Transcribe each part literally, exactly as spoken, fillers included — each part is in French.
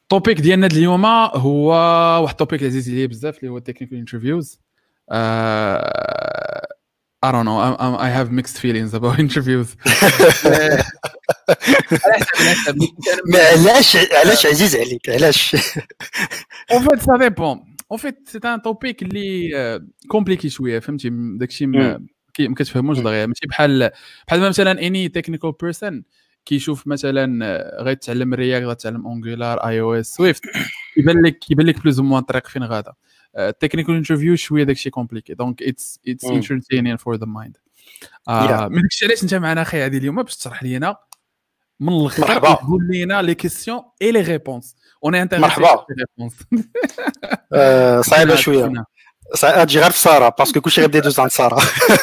التوبيك ديالنا د اليوم هو واحد التوبيك عزيز عليا بزاف اللي هو technical interviews. uh, I don't know, I, I have mixed feelings about interviews. ما علاش علاش عزيز عليك علاش؟ En fait ça dépend. En fait c'est un topic اللي compliqué شويه فهمتي داكشي ما كتفهموش دغيا ماشي بحال بحال مثلا any technical person كيشوف مثلا غيتعلم رياكت غيتعلم انجولار اي او اس سويفت يبان لك كيبان لك بلوز موان الطريق فين غادا. تكنيكال انترفيو شويه داكشي كومبليكي دونك اتس اتس انترتينين فور ذا مايند. مي داكشي علاش انت معنا اخي عادي اليوم باش تشرح لينا من الاخر تقول لينا لي كيسيون اي لي ريبونس. اون اي انتريسي مرحبا. صعيبه شويه صعيبه تجي غير في ساره باسكو كلشي غيبدا يدوز عند ساره.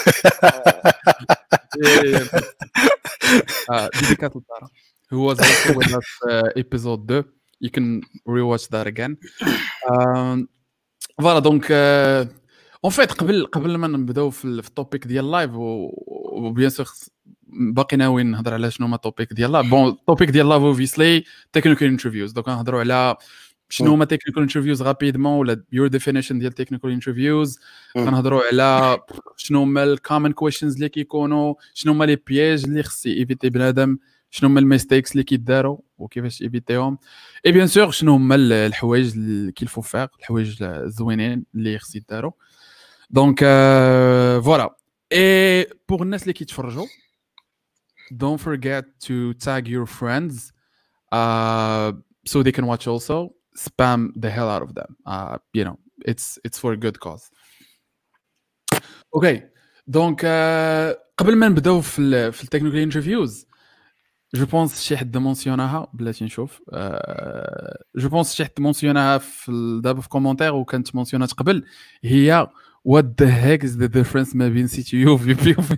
Uh, dedicated to Tara, who was also with us uh, episode two. You can rewatch that again. Um, voilà donc uh, en fait قبل قبل ما نبداو في في التوبيك ديال اللايف وبيان سور باقي ناويين نهضر على شنو هما التوبيك ديال اللايف. بون التوبيك ديال اللايف اوبفيسلي تكنيكال انترفيوز. دونك نهضروا على شنو هما تكنيكال انترفيوز رابيدمون ولا يور ديفينيشن ديال تكنيكال انترفيوز. كنهضروا على شنو هما الكومن كويشنز اللي كيكونوا، شنو هما لي بياج اللي خص ايفيتي بنادم، شنو هما الميستيكس اللي كيداروا وكيفاش ايفيتيهم، اي بيان سور شنو هما الحوايج اللي كيلفو فيغ، الحوايج الزوينين اللي خص يداروا. دونك فوالا اي بور الناس اللي كيتفرجوا don't forget to tag your friends uh, so they can watch also. Spam the hell out of them. Uh, you know, it's it's for a good cause. Okay. Donc uh, قبل ما نبداو في ال في التكنيكال انترفيوز جو بونس شي حد مونسيوناها بلاتي نشوف جو بونس شي حد مونسيوناها في دابا في كومونتير وكانت مونسيونات قبل، هي what the heck is the difference ما بين سي تي يو في بي وفي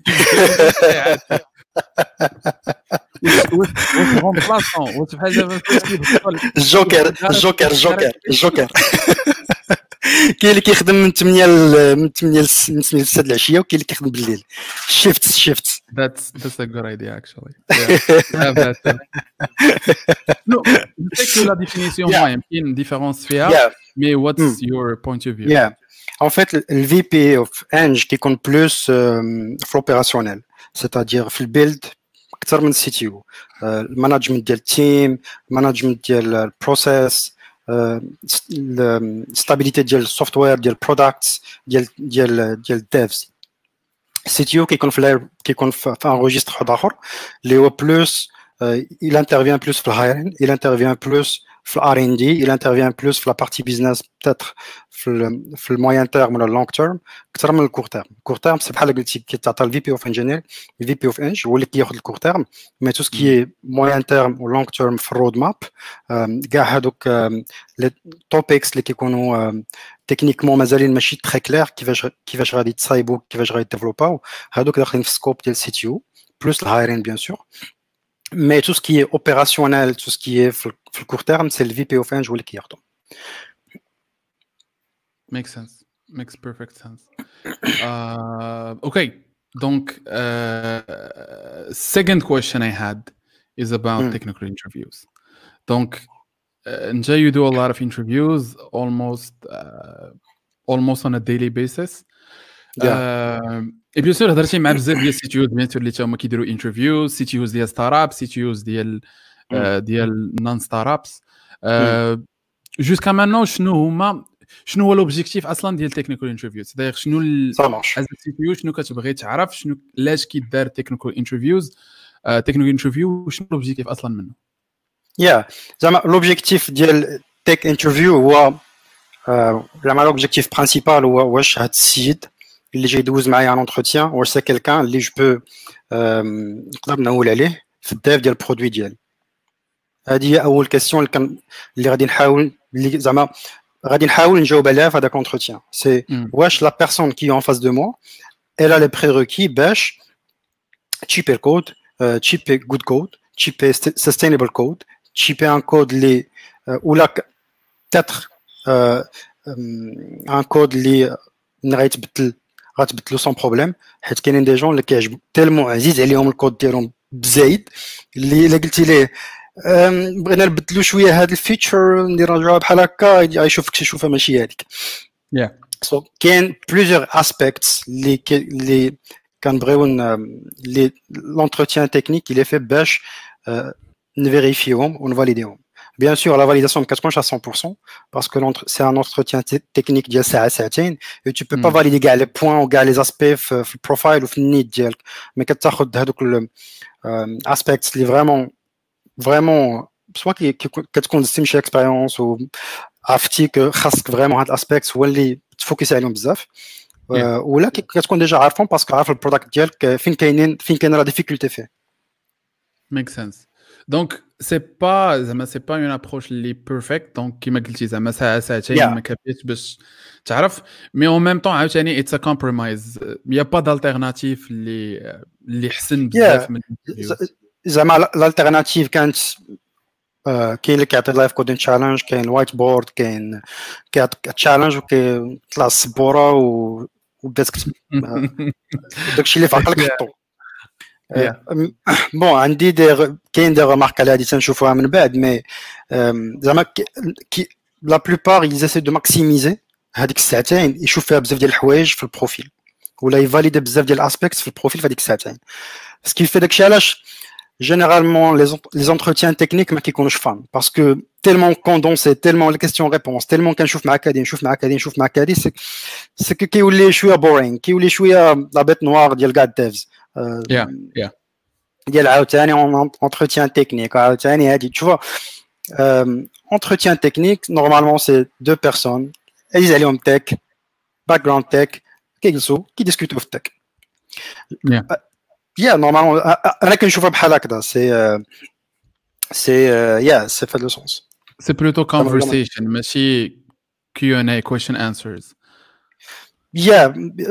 الجوكر الجوكر الجوكر الجوكر كاين اللي كيخدم من ثمانية من ثمانية ل ستة العشيه وكاين اللي كيخدم بالليل. شيفت شيفت that's that's a good idea actually. yeah that no c'est que la définition moi يمكن différence فيها mais what's your point of view? yeah en fait le V P of Eng كيكون بلوس في l'opérationnel, c'est-à-dire في البيلد اكثر من السي تي او. المانجمنت ديال التيم، المانجمنت ديال البروسيس، الستابيليتي ديال السوفتوير ديال البرودكتس ديال ديال ديال الديفز. السي تي او كيكون في كيكون في ان روجيستر واحد اخر اللي هو بلوس il intervient plus في الهايرين، il intervient plus في الار ان دي، il intervient plus في لا بارتي بيزنس peut-être في في الموين تيرم ولا اللونغ تيرم اكثر من الكور تيرم. الكور تيرم سي بحال قلتي كيتعطى الفي بي اوف انجينير، الفي بي اوف انج هو اللي كياخذ الكور تيرم، مي تو سكي موين تيرم و لونغ تيرم في الرود ماب كاع هذوك لي توبيكس اللي كيكونوا تكنيكمون مازالين ماشي تري كلير كيفاش كيفاش غادي تصايبوا كيفاش غادي ديفلوباو، هذوك داخلين في سكوب ديال سي تي او بلوس الهايرين بيان سور. Mais tout ce qui est opérationnel, tout ce qui est في le court terme, c'est le V P of Eng اللي كياخدو. Makes sense. Makes perfect sense. Uh, okay. Donc, uh, second question I had is about mm. technical interviews. Donc, uh, you do a lot of interviews, almost, uh, almost on a daily basis. اي بيان سور هضرتي مع بزاف ديال السي تي يوز بيان سور اللي هما كيديروا انترفيوز، سي تي يوز ديال ستارت اب، سي تي يوز ديال ديال نون ستارت ابس. جوسكا مانون شنو هما شنو هو لوبجيكتيف اصلا ديال تكنيكال انترفيوز؟ داير شنو از سي تي يو شنو كتبغي تعرف، شنو علاش كيدار تكنيكال انترفيوز تكنيكال انترفيو، شنو لوبجيكتيف اصلا منه؟ يا زعما لوبجيكتيف ديال تك انترفيو هو زعما لوبجيكتيف برينسيبال هو واش هاد السيد اللي جاي يدوز معايا ان انتروتيان واش سي كيلكان اللي جو بو نقدر نقول عليه في الديف ديال البرودوي ديالي. هذه هي اول كيسيون اللي كان اللي غادي نحاول اللي زعما غادي نحاول نجاوب عليها في هذاك الانتروتيان. سي واش لا بيرسون كي اون فاس دو موا الا لي بريروكي باش تشيبي الكود، تشيبي جود كود، تشيبي سستينبل كود، تشيبي ان كود اللي ولا تاتر ان كود اللي غيتبدل غتبدلو سون بروبليم، حيت كاينين دي جون اللي كيعجبو تيلمون عزيز عليهم الكود ديالهم بزايد اللي الا قلتي ليه أم، بغينا نبدلو شويه هاد الفيتشر ندير نرجعوها بحال هكا يشوفك تشوفها ماشي هذيك. yeah سو كاين بليزيور اسبيكتس اللي اللي كنبغيو لي لونتروتيان تكنيك اللي فيه باش نفيريفيوهم ونفاليديهم. Bien sûr, la validation ne كتكونش à cent pour cent parce que c'est un entretien technique ديال ساعه ساعتين et tu peux pas Mm. valider كاع les points ou كاع les aspects في في البروفايل وفي النيت ديالك. مي كتاخذ هذوك aspects اللي vraiment vraiment soit كي كتكون تمشي اكسبيريونس وعرفتي ك خاصك فريمون هاد الاسبيكتس هو اللي تفوكس عليهم بزاف Yeah. ولا كتكون ديجا عارفهم باسكو عارف البرودكت ديالك فين كاينين فين كاينه لا ديفيكولتي فيه. Make sense. Donc c'est pas زعما c'est pas une approche اللي perfect donc كيما قلتي زعما ساعه ساعتين Yeah. ما كافيش باش تعرف مي en même temps عاوتاني it's a compromise il y a pas d'alternative اللي اللي حسن بزاف من الانترفيوز. زعما الالتيرناتيف كانت آه، كاين اللي كيعطي لايف كودين تشالنج، كاين الوايت بورد، كاين كيعطيك تشالنج وكيطلع السبوره و وبدا تكتب آه، داكشي اللي في عقلك حطو. بون عندي دي كاين دي رمارك على هادي تنشوفوها من بعد مي زعما كي لا بلوبار يزاسيو دو ماكسيميزي هذيك الساعتين يشوف فيها بزاف ديال الحوايج في البروفيل ولا يفاليدي بزاف ديال الاسبيكتس في البروفيل في هذيك الساعتين. سكي في داكشي علاش généralement les, les entretiens techniques ما كيكونوش فان باسكو تيلمون كوندونسي تيلمون لي كيسيون ريبونس تيلمون كنشوف معاك هادي نشوف معاك هادي نشوف معاك هادي سي سي كيولي شويه بورين كيولي شويه لا بيت نوار ديال كاع الديفز يا يا ديال عاوتاني entretien technique عاوتاني هادي تشوف entretien technique normalement c'est deux personnes عزيز عليهم تك باك جراوند تك كيجلسوا كيديسكوتو في التك. Yeah, normalement, انا كنشوفها بحال هكذا سي سي يا سي في هذا السونس. C'est plutôt conversation ماشي Q and A question answers. Yeah,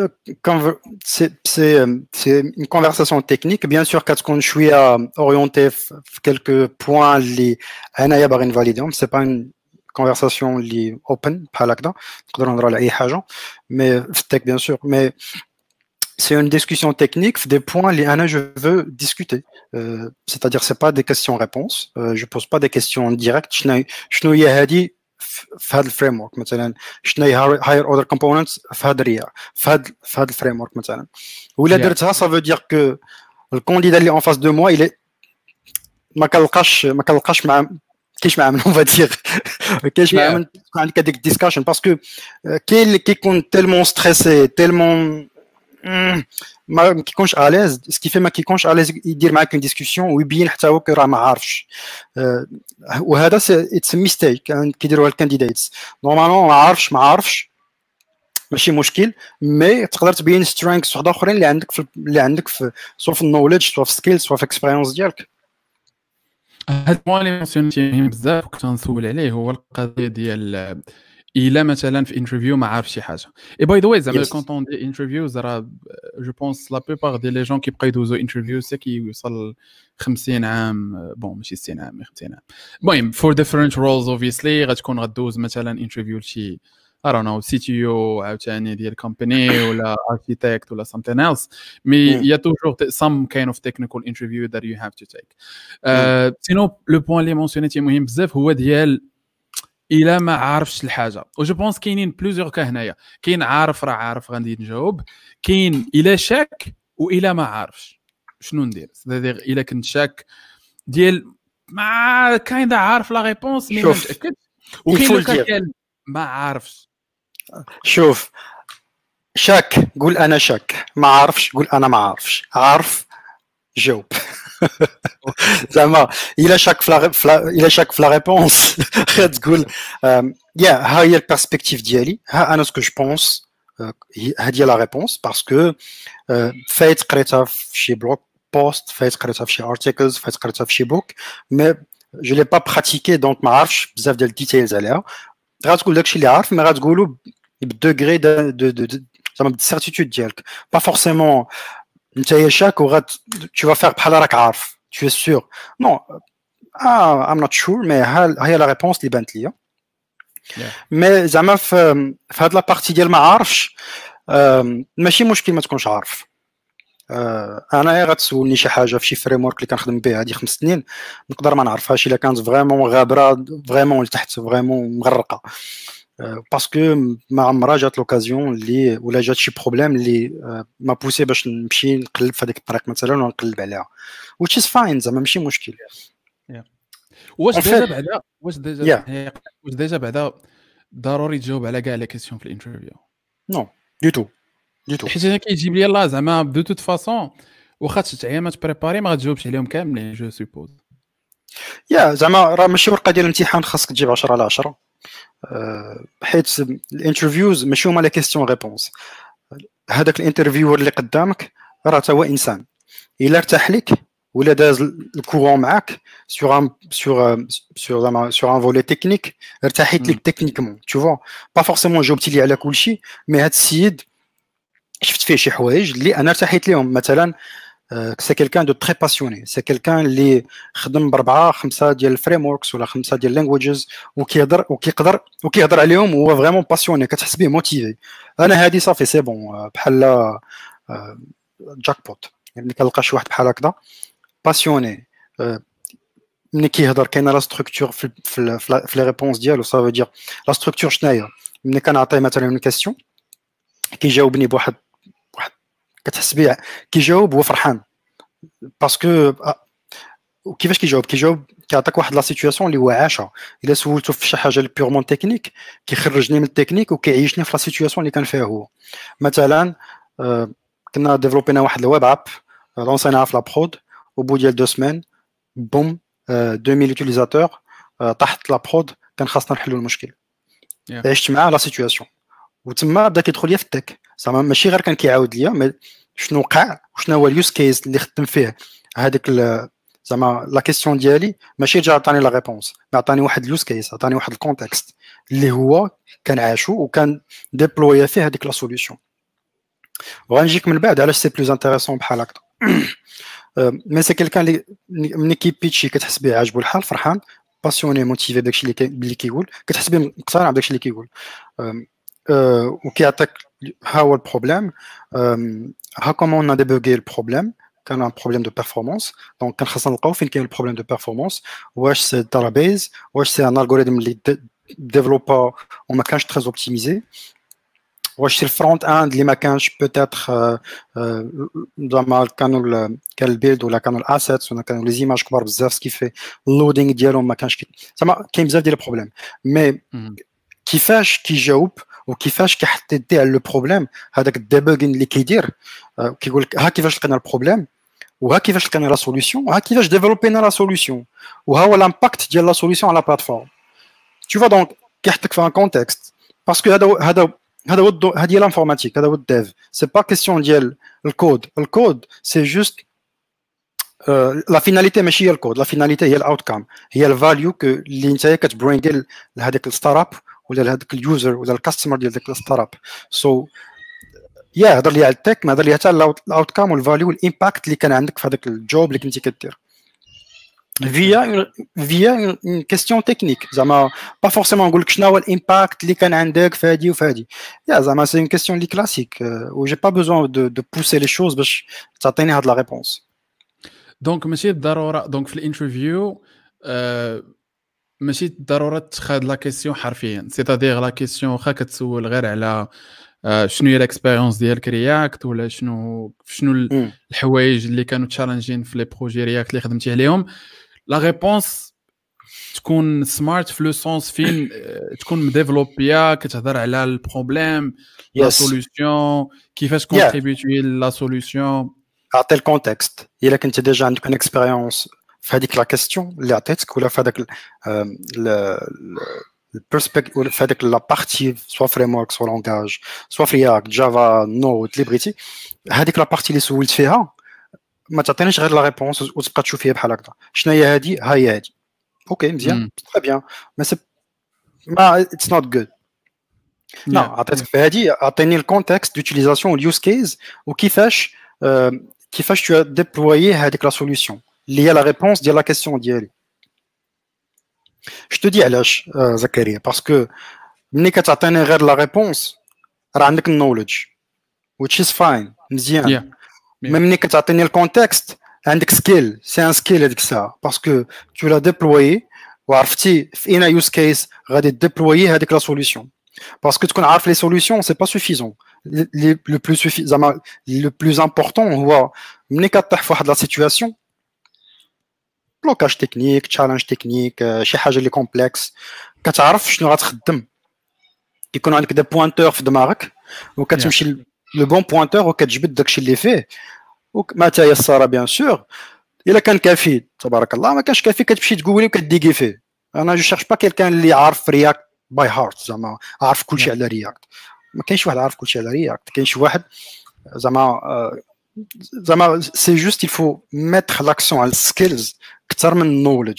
c'est c'est c'est une conversation technique bien sûr كتكون شويه orientée في quelques points اللي انايا باغي نفاليديهم. C'est pas une conversation اللي open بحال هكذا نقدروا نهضروا على اي حاجه مي في التك bien sûr mais c'est une discussion technique des points les ana je veux discuter euh, c'est-à-dire c'est pas des questions-réponses euh, je pose pas des questions directes شنو شنو هي هذه في هذا الفريم مثلا شنو هي higher order components في هذا الريا في هذا في هذا الفريم مثلا ولا درتها ça veut dire que الكانديدا اللي en face de moi il est ما كنلقاش ما كنلقاش مع كاينش مع من on va dire كاينش مع من عندك هذيك الديسكشن باسكو كاين اللي كيكون تيلمون ستريسي تيلمون ما كيكونش اليز سكي ما كيكونش اليز يدير معاك اون ديسكوسيون ويبين حتى هو راه ما عارفش وهذا اتس ميستيك كيديروها الكانديديتس نورمالمون ما عارفش ما عارفش ماشي مشكل مي تقدر تبين سترينغز واحد اخرين اللي عندك في اللي عندك في سواء في النوليدج سواء في سكيلز سواء في اكسبيريونس ديالك. هاد البوان اللي مونسيونتي مهم بزاف كنت نسول عليه هو القضيه ديال الا مثلا في انترفيو ما عارف شي حاجه اي باي ذا واي زعما كونطون دي انترفيوز راه جو بونس لا بلوبار دي لي جون كيبقاو يدوزو انترفيو سي كيوصل خمسين عام بون ماشي ستين عام خمسين عام المهم فور ديفرنت رولز اوبفيسلي غتكون غدوز مثلا انترفيو لشي I don't know سي تي او عاوتاني ديال كومباني ولا architect ولا something else مي il y a toujours some kind of technical interview that you have to take. سينو لو بوين اللي مونسيونيتي مهم بزاف هو ديال الا ما عارفش الحاجه و جو بونس كاينين بلوزيور كا هنايا كاين عارف راه عارف غادي نجاوب كاين الا شاك والا ما عارفش شنو ندير سيدير الا كنت شاك ديال ما كاين عارف لا ريبونس مي ما متاكد وكاين ديال ما عارفش. شوف شاك قول انا شاك ما عارفش قول انا ما عارفش عارف جاوب زعما الا شاك في الا شاك في لا ريبونس تقول يا ها هي البيرسبكتيف ديالي ها انا سكو جو بونس هادي لا ريبونس باسكو فايت قريتها في شي بلوك بوست فايت قريتها في شي ارتيكلز فايت قريتها في شي بوك مي جو لي با براتيكي دونك ما عارفش بزاف ديال الديتيلز عليها غتقول داكشي اللي عارف مي غتقولو بالدوغري دو دو زعما بالسيرتيتود ديالك با فورسيمون انت يا شاك وغات tu vas faire بحال راك عارف tu es sûr non ah I'm not sure mais ها هي لا ريبونس اللي بانت ليا مي زعما في في هاد لا بارتي ديال ما عارفش ماشي مشكل ما تكونش عارف انا غتسولني شي حاجه في شي فريم ورك اللي كنخدم به هذه خمس سنين نقدر ما نعرفهاش الا كانت فريمون غابره فريمون لتحت فريمون مغرقه باسكو ما عمرها جات لوكازيون اللي ولا جات شي بروبليم اللي ما بوسي باش نمشي نقلب في هذيك الطريق مثلا ولا نقلب عليها which is fine زعما ماشي مشكل. واش ديجا بعدا واش ديجا واش ديجا بعدا ضروري تجاوب على كاع لي كيسيون في الانترفيو؟ نو دو تو دو تو حيت انا كيجيب لي الله زعما دو توت فاصون واخا تشعيا ما تبريباري ما غتجاوبش عليهم كاملين جو سوبوز. يا زعما راه ماشي ورقه ديال الامتحان خاصك تجيب عشرة على عشرة حيت الانترفيوز ماشي هما لي كيسيون ريبونس. هذاك الانترفيور اللي قدامك راه تا هو انسان الا ارتاح لك ولا داز الكورون معاك سور ان سور سور زعما سور ان فولي تكنيك ارتاحيت لك تكنيكمون تو فوا با فورسيمون جاوبتي لي على كلشي مي هاد السيد شفت فيه شي حوايج اللي انا ارتاحيت ليهم مثلا سي كيلكان دو تري باسيوني سي كيلكان اللي خدم بربعه خمسه ديال الفريم وركس ولا خمسه ديال اللانجويجز وكيهضر وكيقدر وكيهضر عليهم وهو فريمون باسيوني كتحس به موتيفي. انا هادي صافي سي بون بحال جاك بوت يعني كنلقى شي واحد بحال هكذا باسيوني ملي كيهضر كاينه لا ستركتور في في في لي ريبونس ديالو سا فو دير لا ستركتور شناهي ملي كنعطيه مثلا اون كاستيون كيجاوبني بواحد واحد كتحس به كيجاوب هو فرحان باسكو وكيفاش كيجاوب كيجاوب كيعطيك واحد لا سيتوياسيون اللي هو عاشها. الا سولته في شي حاجه اللي بيورمون تكنيك كيخرجني من التكنيك وكيعيشني في لا سيتوياسيون اللي كان فيها هو. مثلا كنا ديفلوبينا واحد الويب اب لونسيناها في لا برود au bout ديال دو سمان بوم deux mille utilisateurs طاحت لا برود كان خاصنا نحلوا المشكل. yeah. عشت معاه لا سيتوياسيون وتما بدا كيدخل ليا في التك زعما ماشي غير كان كيعاود ليا مي شنو وقع وشنو هو اليوز كيس اللي خدم فيه هذيك زعما لا كيسيون ديالي ماشي جا عطاني لا ريبونس عطاني واحد اليوز كيس عطاني واحد الكونتكست اللي هو كان عاشو وكان ديبلويا فيه هذيك لا سوليوشن. وغنجيك من بعد علاش سي بلوز انتريسون بحال هكا مي سي كيلكان اللي ملي كيبيتشي كتحس به عاجبو الحال فرحان باسيوني موتيفي بداكشي اللي كيقول كتحس به مقتنع بداكشي اللي كيقول وكيعطيك ها هو البروبليم ها كومون اون ديبوغي البروبليم كان ان بروبليم دو بيرفورمانس دونك كان خاصنا نلقاو فين كاين البروبليم دو بيرفورمانس واش سي داتابيز واش سي ان الغوريثم اللي ديفلوبا وما كانش تري اوبتيميزي واش سي الفرونت اند اللي ما كانش بوتيتر زعما كانوا كان البيلد ولا كانوا الاسيتس ولا كانوا لي زيماج كبار بزاف كيف اللودينغ ديالهم ما كانش زعما كاين بزاف ديال البروبليم مي كيفاش كيجاوب وكيفاش كيحط يديه على لو بروبليم هذاك الديبوغين اللي كيدير كيقول لك ها كيفاش لقينا البروبليم وها كيفاش لقينا لا سوليوشن وها كيفاش ديفلوبينا لا سوليوشن وها هو الامباكت ديال لا سوليوشن على بلاتفورم tu vois donc كيحطك في ان كونتكست باسكو هذا هذا هذا هو هذه الانفورماتيك هذا هو الديف سي با كيسيون ديال الكود الكود سي جوست لا فيناليتي ماشي هي الكود لا فيناليتي هي الاوتكم هي الفاليو كو اللي انت كتبرينغ لهذاك الستارت اب ولا لهذاك اليوزر ولا الكاستمر ديال ديك الستارت اب سو يا هضر لي على التك ما هضر لي حتى الاوتكم والفاليو والامباكت اللي كان عندك في هذاك الجوب اللي كنتي كدير فيا فيا اون كيستيون تكنيك زعما با فورسيمون نقول لك شنو هو الامباكت اللي كان عندك في هذه وفي هذه يا زعما سي اون كيستيون لي كلاسيك و جي با بوزون دو دو بوسي لي شوز باش تعطيني هاد لا ريبونس. دونك ماشي بالضروره دونك في الانترفيو أه ماشي بالضروره تخاد لا كيسيون حرفيا سيتادير لا كيسيون واخا كتسول غير على أه شنو هي الاكسبيريونس ديالك رياكت ولا شنو شنو الحوايج اللي كانوا تشالنجين في لي بروجي رياكت اللي خدمتي عليهم لا ريبونس تكون سمارت في لو سونس فين تكون مديفلوبيا كتهضر على البروبليم لا سوليوشن كيفاش كونتريبيوتي لا سوليوشن عطي الكونتكست الا كنت ديجا عندك ان اكسبيريونس في هذيك لا كيستيون اللي عطيتك ولا في هذاك البيرسبكتيف ولا في هذيك لا بارتي سوا فريم ورك سوا لونغاج سوا في رياكت جافا نود ليبريتي هذيك لا بارتي اللي سولت فيها ما تعطينيش غير لا ريبونس وتبقى تشوف فيها بحال هكذا شنو هي هذه ها هي هذه اوكي مزيان تري بيان ما سي ما اتس نوت جود لا عطيتك في هذه عطيني الكونتكست دوتيليزاسيون واليوز كيس وكيفاش كيفاش تو ديبلويي هذيك لا سوليوشن اللي هي لا ريبونس ديال لا كيسيون ديالي. جو تو دي علاش زكريا باسكو ملي كتعطيني غير لا ريبونس راه عندك النوليدج which is fine مزيان même ملي كتعطيني الكونتكست عندك سكيل سي ان سكيل هذيك الساعه باسكو تو لا ديبلوي وعرفتي في اين يوز كيس غادي ديبلوي هذيك لا سوليوشن باسكو تكون عارف لي سوليوشن سي با سوفيزون لو بلو سوفي زعما لو بلوز امبورطون هو ملي كطيح في واحد لا سيتوياسيون بلوكاج تكنيك تشالنج تكنيك شي حاجه اللي كومبلكس كتعرف شنو غتخدم يكون عندك دي بوينتور في دماغك وكتمشي لو بون بوينتور وكتجبد داكشي اللي فيه وما تيسر بيان سور الا كان كافي تبارك الله ما كانش كافي كتمشي تقولي وكديكي فيه انا جو شيرش با كيلكان اللي عارف رياكت باي هارت زعما عارف كلشي على رياكت ما كاينش واحد عارف كلشي على رياكت كاين شي واحد زعما زعما سي جوست il faut mettre l'accent على السكيلز اكثر من النوليدج.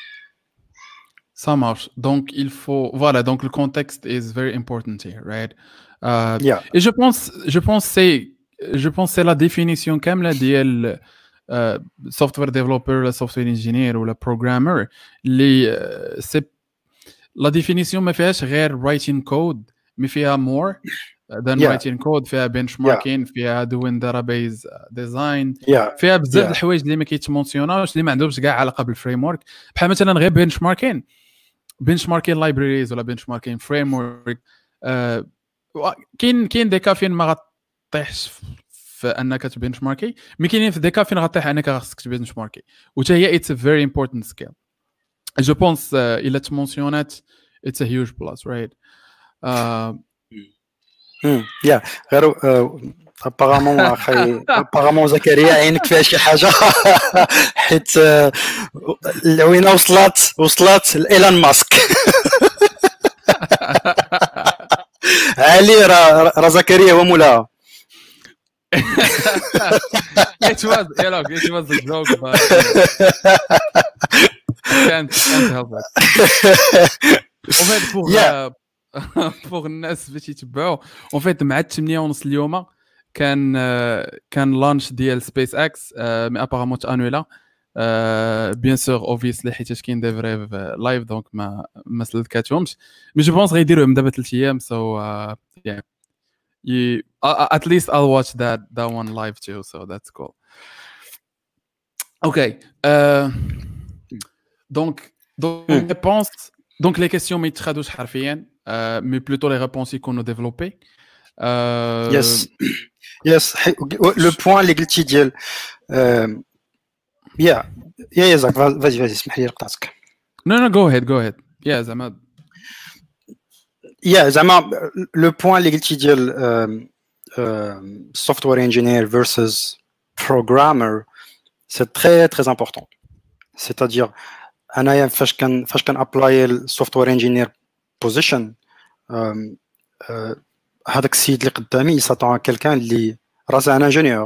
Ça marche. Donc, il faut... Voilà, donc le contexte is very important here, right? Uh, yeah. Et je pense, je pense c'est, je pense c'est la définition كاملة ديال uh, software developer, software engineer ou le programmer. Les, uh, c'est la définition ما فيهاش غير writing code, mais فيها more than yeah. writing code. فيها benchmarking, yeah. فيها doing database design, yeah. فيها بزاف yeah. الحوايج اللي ما كيتمونسيوناوش اللي ما عندهمش كاع علاقة بالفريم ورك. بحال مثلا غير benchmarking. benchmarking libraries ولا benchmarking framework uh, كاين كاين دي كافين ما غطيحش في انك تبنشماركي مي كاينين في دي كافين غطيح انك خاصك تبنشماركي وتا هي it's a very important skill. جو بونس الى تمونسيونات it's a huge plus, right? uh, يا غير ابارامون اخي ابارامون زكريا عينك فيها شي حاجه حيت وين وصلت وصلت لايلون ماسك علي راه زكريا هو مولاها. It was, you know, it was a joke, but I can't, can't help it. En fait, pour, yeah. uh, pour الناس باش يتبعوا en fait مع ثمانية ونص اليوم كان uh, كان لانش ديال سبيس اكس مي ابارامون انويلا بيان سور اوبفيسلي حيت كاين دي فري لايف دونك ما ما سلكاتهمش مي جو بونس غيديروهم دابا ثلاث ايام سو يا You, uh, at least I'll watch that that one live too, so that's cool. Okay. Euh, donc, donc les réponses, donc les questions mais traduisent harfiyan, euh, mais plutôt les réponses qu'on a développées. Euh, yes, yes. Le point les قلتي ديال yeah yeah yeah Zach, vas-y vas-y اسمح لي نقطعك. No no go ahead go ahead. Yeah زعما Yeah, زعما le point اللي قلتي ديال software engineer versus programmer c'est très très important. C'est-à-dire انايا فاش كان فاش كان ابلاي software engineer position هذاك السيد اللي قدامي s'attend à quelqu'un اللي راه ان ingénieur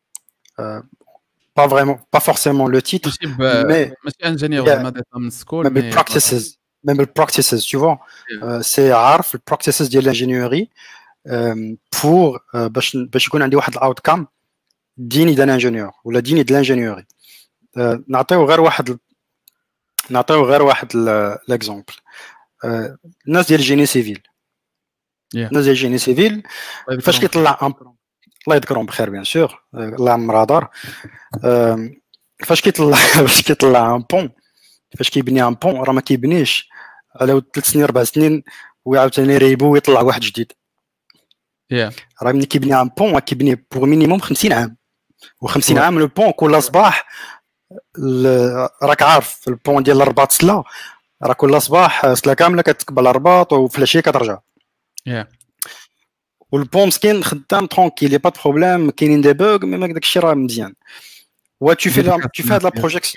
pas vraiment pas forcément le titre mais ماشي ingénieur زعما من سكول mais practices même le practices tu vois yeah. euh, c'est عارف le practices ديال l'ingénierie euh, pour euh, باش باش يكون عندي واحد الاوتكم ديني دان انجينيور ولا ديني د l'ingénierie. euh, نعطيو غير واحد نعطيو غير واحد ليكزامبل. euh, الناس ديال الجيني سيفيل yeah. الناس ديال الجيني سيفيل فاش كيطلع الله يذكرهم بخير بيان سور الله يعمر دار euh, فاش كيطلع فاش كيطلع ان بون فاش كيبني ان بون راه ما كيبنيش على ثلاث سنين اربع سنين وعاوتاني ريبو ويطلع واحد جديد. yeah. راه ملي كيبني ان بون كيبني بور مينيموم خمسين عام و50 عام لو بون كل صباح راك عارف البون ديال الرباط سلا راه كل صباح سلا كامله كتقبل الرباط وفي العشيه كترجع. yeah. والبون مسكين خدام ترونكيل يا با دو بروبليم كاينين دي بوغ مي داك الشيء راه مزيان. و tu fais la, tu fais de la projection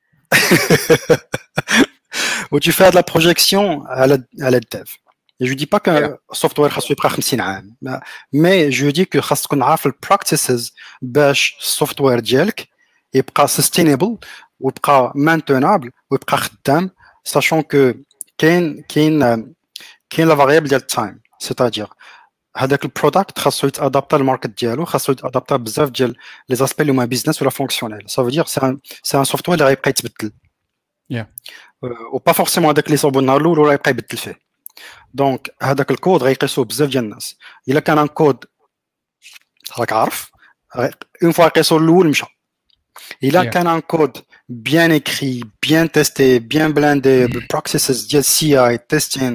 ou tu fais de la projection à la, à la dev. Et je dis pas qu'un yeah. software خاصو يبقى خمسين عام mais je dis que خاص تكون عارف ال practices باش السوفتوير ديالك يبقى sustainable ويبقى maintenable ويبقى خدام sachant que كاين كاين كاين لا variable ديال التايم c'est-à-dire هذاك البرودكت خاصو يتادابتا للماركت ديالو خاصو يتادابتا بزاف ديال لي زاسبي اللي هما بيزنس ولا فونكسيونيل. سا فو دير سي ان سي ان سوفتوير اللي غيبقى يتبدل يا و با فورسيمون هذاك اللي صوبو النهار الاول ولا يبقى يبدل فيه. دونك هذاك الكود غيقيسوه بزاف ديال الناس. الا كان ان كود راك عارف une fois قيسوا الاول مشى. الا Yeah. كان ان كود bien écrit, bien testé, bien blindé, processes ديال سي اي testing,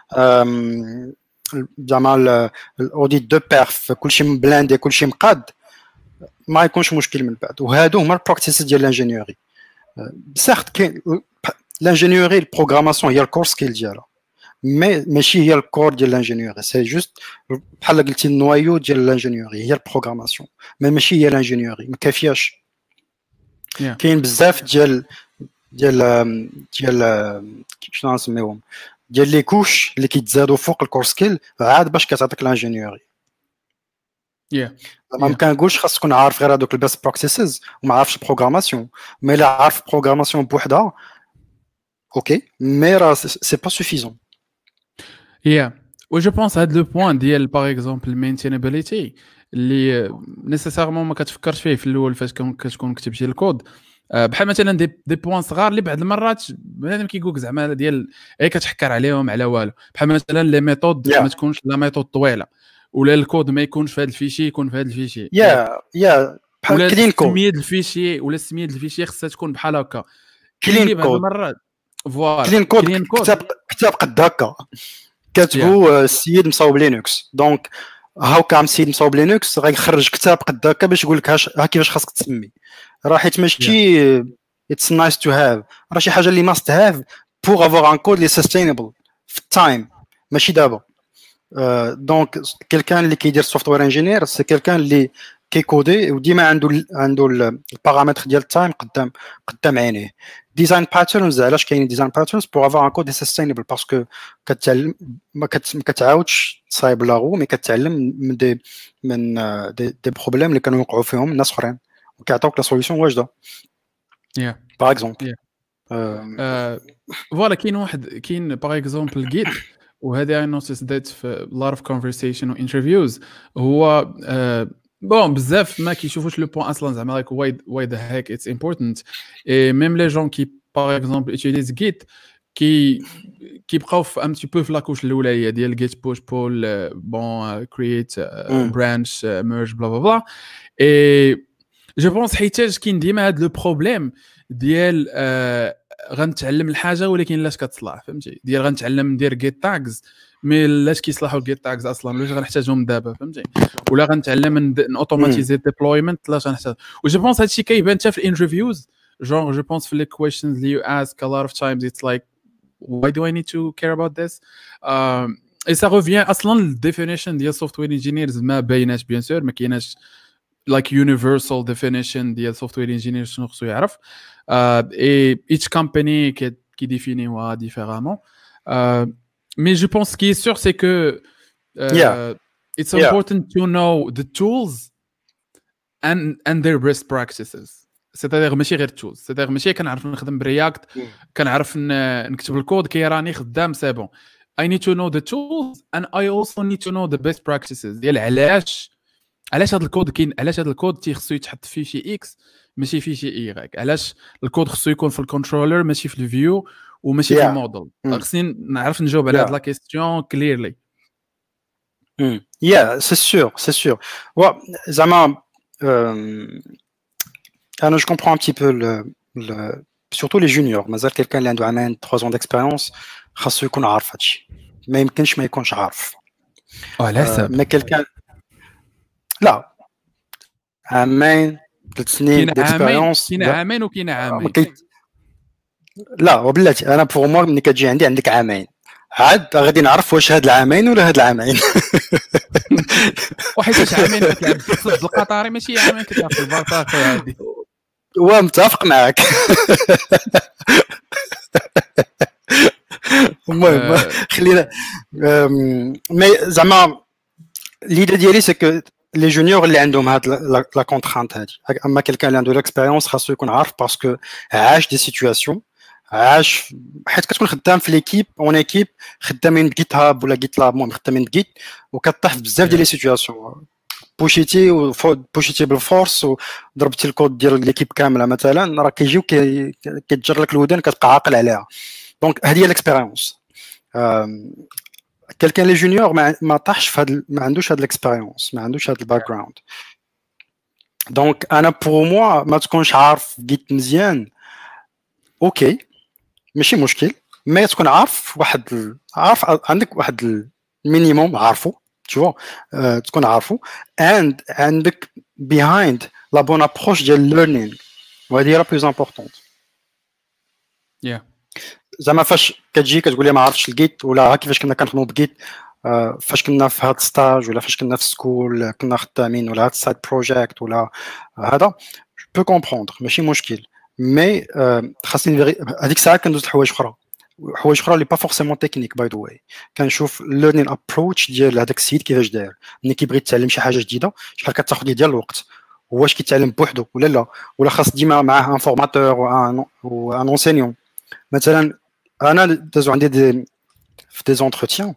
زعما الاوديت دو بيرف كلشي مبلاندي كلشي مقاد ما يكونش مشكل من بعد. وهادو هما البروسيس ديال الانجينيوري. سيرت كاين الانجينيوري البروغراماسيون هي الكور سكيل ديالها مي ماشي هي الكور ديال الانجينيوري. سي جوست بحال قلتي النوايو ديال الانجينيوري هي البروغراماسيون مي ماشي هي الانجينيوري. ما كافياش. Yeah. كاين بزاف ديال ديال ديال شنو نسميوهم ديال لي كوش اللي كيتزادوا فوق الكور سكيل عاد باش كتعطيك الانجينيوري. Yeah. ما كنقولش خاص تكون عارف غير هذوك البيست بروسيسز وما عارفش بروغراماسيون. مي الا عارف بروغراماسيون بوحدها اوكي مي راه سي با سوفيزون. Yeah. و جو بونس هاد لو بوين ديال باغ اكزومبل المينتينابيليتي اللي نيسيسيرمون ما كتفكرش فيه في الاول فاش كتكون كتبتي الكود. بحال مثلا دي دي بوين صغار اللي بعض المرات بنادم كيقول لك زعما ديال اي كتحكر عليهم على والو. بحال مثلا لي ميثود Yeah. ما تكونش لا ميثود طويله ولا الكود ما يكونش في هذا الفيشي يكون في هذا الفيشي. يا يا بحال ولا كلين كود سميه الفيشي ولا سميه الفيشي خصها تكون بحال هكا. كلين اللي بعض كود المرات فوالا كلين كود كلين كود كتاب كتاب قد هكا كاتبو السيد مصاوب لينكس. دونك هاو كام السيد مصاوب لينكس غيخرج كتاب قد هكا باش يقول لك ها كيفاش خاصك تسمي. راه حيت ماشي اتس نايس تو هاف راه شي حاجه اللي ماست هاف بوغ افوار ان كود لي سستينبل في التايم ماشي دابا. دونك كيلكان اللي كيدير سوفتوير انجينير سي كيلكان اللي كيكودي وديما عنده عنده البارامتر ديال التايم قدام قدام عينيه. ديزاين باترنز علاش كاين ديزاين باترنز بوغ افوار ان كود سستينبل باسكو كتعلم ما كتعاودش تصايب لاغو مي كتعلم من دي من دي, دي بروبليم اللي كانوا يوقعوا فيهم الناس اخرين وكيعطوك لا سوليوشن واجده. Yeah. باغ اكزومبل فوالا كاين واحد كاين باغ اكزومبل جيت وهذا اي نوتيس ذات في لار اوف كونفرسيشن وانترفيوز هو بون بزاف ما كيشوفوش لو بوين اصلا زعما لايك واي واي ذا هيك اتس امبورتانت. اي ميم لي جون كي باغ اكزومبل يوتيليز جيت كي كيبقاو في ان تي بو في لاكوش الاولى ديال جيت بوش بول بون كرييت برانش ميرج بلا بلا بلا. اي جو بونس حيتاج كاين ديما هذا لو بروبليم ديال آه غنتعلم الحاجه ولكن لاش كتصلح فهمتي ديال غنتعلم ندير جيت تاغز مي لاش كيصلحوا الجيت تاغز اصلا واش غنحتاجهم دابا فهمتي ولا غنتعلم اوتوماتيزي ديبلويمنت لاش غنحتاج. و جو بونس هادشي كيبان حتى في الانترفيوز جونغ جو بونس في لي كويشنز اللي يو اسك a lot of times it's like why do I need to care about this um, et ça revient اصلا الديفينيشن ديال سوفتوير انجينيرز ما بايناش بيان سور ما كايناش like universal definition ديال software engineer شنو خصو يعرف. uh, et each company qui qui définit différemment. uh, mais je pense ce qui est sûr c'est que uh, yeah. it's important yeah. to know the tools and and their best practices. c'est-à-dire ماشي غير tools c'est-à-dire ماشي كنعرف نخدم برياكت كنعرف نكتب الكود كي راني خدام سي بون. I need to know the tools and I also need to know the best practices ديال علاش علاش هذا الكود كاين علاش هذا الكود تي خصو يتحط فيه شي اكس ماشي فيه شي ايغريك علاش الكود خصو يكون في الكنترولر ماشي في الفيو وماشي yeah. في الموديل. خصني نعرف نجاوب على هاد لا كيسيون كليرلي. يا سي سور سي سور زعما انا جو كومبرون ان بتي بو سورتو لي جونيور مازال كيلكان اللي عنده عامين ثلاثة ans ديكسبيريونس خاصو يكون عارف هادشي ما يمكنش ما يكونش عارف. اه على حسب ما كيلكان لا عامين ثلاث سنين ديكسبيريونس كاين عامين وكاين عامين لا وبلاتي انا بوغ موا ملي كتجي عندي عندك عامين عاد غادي نعرف واش هاد العامين ولا هاد العامين. وحيت عامين كتلعب في الصد القطري ماشي عامين كتلعب في البارطاقي عادي. ومتفق معك. المهم خلينا مي زعما ليدي ديالي سي كو لي جونيور اللي عندهم هاد لا كونترانت هادي اما كلكان اللي عنده ليكسبيريونس خاصو يكون عارف باسكو عاش دي سيتوياسيون عاش حيت كتكون خدام في ليكيب اون ايكيب خدامين بجيت هاب ولا جيت لاب المهم خدامين بجيت وكطيح في بزاف ديال لي سيتوياسيون بوشيتي وبوشيتي بالفورس وضربتي الكود ديال ليكيب كامله مثلا راه كيجيو كيتجر لك الودان كتبقى عاقل عليها. دونك هذه هي ليكسبيريونس. كلكان لي جونيور ما ما طاحش في هذا ما عندوش هذا الاكسبيريونس ما عندوش هذا الباك جراوند دونك انا بور موا ما تكونش عارف جيت مزيان اوكي ماشي مشكل ما تكون عارف واحد ال... عارف عندك واحد المينيموم عارفه تشوف أه تكون عارفه and عندك behind la bonne approche ديال learning وهذه راه بلوز امبورطونت yeah. زعما فاش كتجي كتقول لي ما عرفتش الجيت ولا كيفاش كنا كنخدموا بجيت أه فاش كنا في هاد ستاج ولا فاش كنا في سكول كنا خدامين ولا هاد سايد بروجيكت ولا هذا جو كومبروندر ماشي مشكل مي أه خاصني هذيك الساعه كندوز لحوايج اخرى حوايج اخرى اللي با فورسيمون تكنيك باي ذا واي كنشوف ليرنين ابروتش ديال هذاك السيد كيفاش داير ملي كيبغي يتعلم شي حاجه جديده شحال كتاخذ ليه ديال الوقت واش كيتعلم بوحدو ولا لا ولا خاص ديما معاه ان فورماتور وان وان انسينيون مثلا انا دازو عندي دي في دي زونتروتيان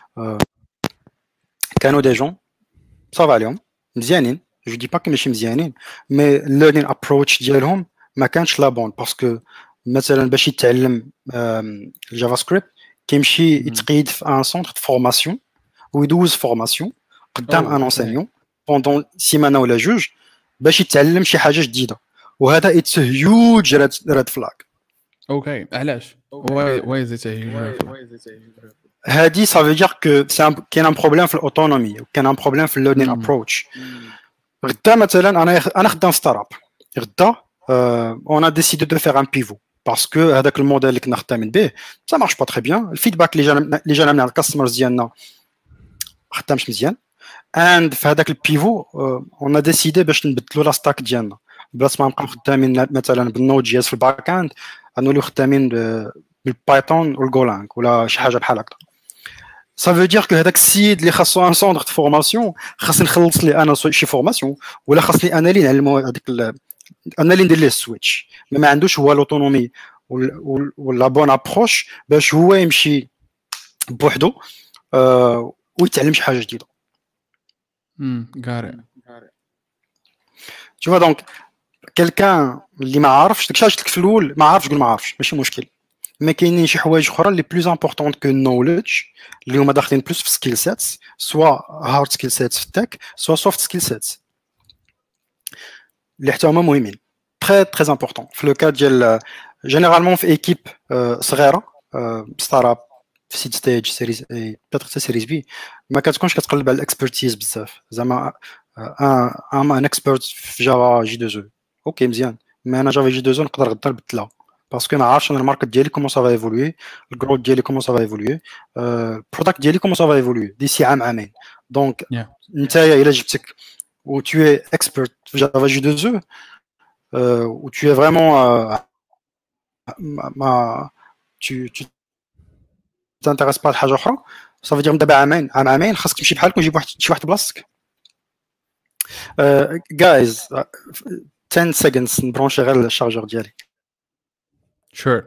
كانوا دي جون صافا عليهم مزيانين جو دي با كي ماشي مزيانين مي ليرنين ابروتش ديالهم ما كانش لا بون باسكو مثلا باش يتعلم الجافا سكريبت كيمشي يتقيد في ان سونتر دو فورماسيون ويدوز فورماسيون قدام ان انسينيون بوندون سيمانه ولا جوج باش يتعلم شي حاجه جديده وهذا اتس هيوج ريد فلاج اوكي علاش واي واي زيت هيوج هادي ça veut dire que كاين ان بروبليم في الاوتونومي وكاين ان بروبليم في الليرنين ابروتش غدا مثلا انا انا خدام ستارت اب غدا اون ا ديسيدي دو فير ان بيفو باسكو هذاك الموديل اللي كنا خدامين به سا مارش با تري بيان الفيدباك اللي جانا اللي جانا من الكاستمرز ديالنا خدامش مزيان اند في هذاك البيفو اون ا ديسيدي باش نبدلوا لا ستاك ديالنا بلاص ما نبقاو خدامين مثلا بالنود جي اس في الباك اند نوليو خدامين بالبايثون والجولانغ ولا شي حاجه بحال هكا ça veut dire que هذاك السيد اللي خاصو ان سونتر دو فورماسيون خاصني نخلص لي انا شي فورماسيون ولا خاصني انا اللي نعلمو هذيك انا اللي ندير ليه السويتش ما عندوش هو لوتونومي ولا بون ابروش باش هو يمشي بوحدو أه ويتعلم شي حاجه جديده امم غاري شوف دونك كلكان اللي ما عارفش داكشي قلت لك في الاول ما عارفش قول ما عارفش ماشي مشكل ما كاينين شي حوايج اخرى اللي بلوز امبورطونت كو نوليدج اللي هما داخلين بلوس في سكيل سيتس سوا هارد سكيل سيتس في التك سوا سوفت سكيل سيتس اللي حتى هما مهمين تري تري امبورطون في لو كاد ديال جينيرالمون في ايكيب صغيره ستارت اب في سيد ستيج سيريز اي بيتر حتى سيريز بي ما كتكونش كتقلب على الاكسبرتيز بزاف زعما ان ان اكسبرت في جافا جي دو زو اوكي مزيان مي انا جافا جي دو زو نقدر غدا نبدلها باسكو ما عارفش انا الماركت ديالي كومون سا فا ايفولوي الجروث ديالي كومون سا فا ايفولوي البروداكت ديالي كومون سا فا ايفولوي ديسي عام عامين دونك نتايا الا جبتك و tu es expert في جافا جي دو زو و tu es vraiment ما tu tu t'intéresses pas لحاجه اخرى ça veut dire دابا عامين عام عامين خاصك تمشي بحالك وتجيب واحد شي واحد بلاصتك جايز ten seconds نبرونشي غير الشارجور ديالي Sure.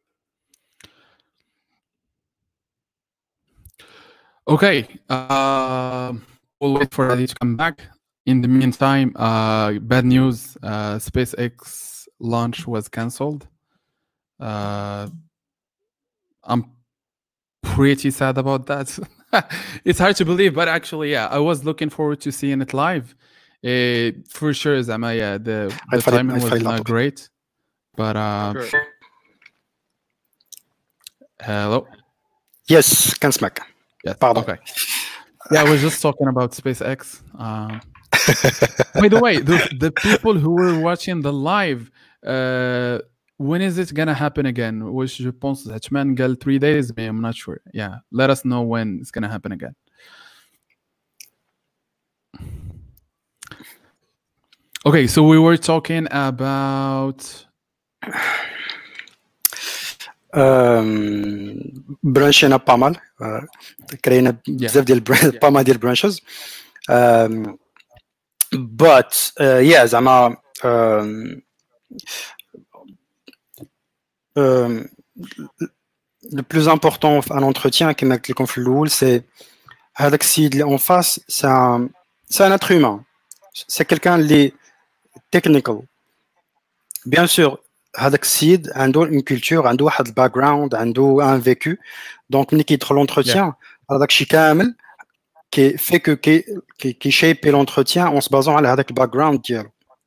Okay. Uh, we'll wait for Adi to come back. In the meantime, uh, bad news. Uh, SpaceX launch was cancelled. Uh, I'm pretty sad about that. It's hard to believe, but actually, yeah, I was looking forward to seeing it live. Uh, for sure, Zama, yeah, the, the timing was not great. But... Uh, sure. Hello. Yes, can smack. Yes. Pardon. Okay. Yeah, I was just talking about SpaceX. Uh, by the way, the, the people who were watching the live, uh, when is it gonna happen again? Which je pense that man gal three days, but I'm not sure. Yeah, let us know when it's gonna happen again. Okay, so we were talking about. برانشينا با مال كرينا بزاف ديال با مال ديال برانشز بات يا زعما le plus important في ان entretien كما قلت لكم في الاول سي هذاك السيد اللي اون فاس سي ان سي ان être humain سي quelqu'un اللي technical bien sûr هذاك السيد عنده اون كولتور عنده واحد الباك جراوند عنده ان فيكو دونك ملي كيدخل لونتروتيان هذاك الشيء كامل كي في كو كي كي شيبي لونتروتيان اون سبازون على هذاك الباك جراوند ديالو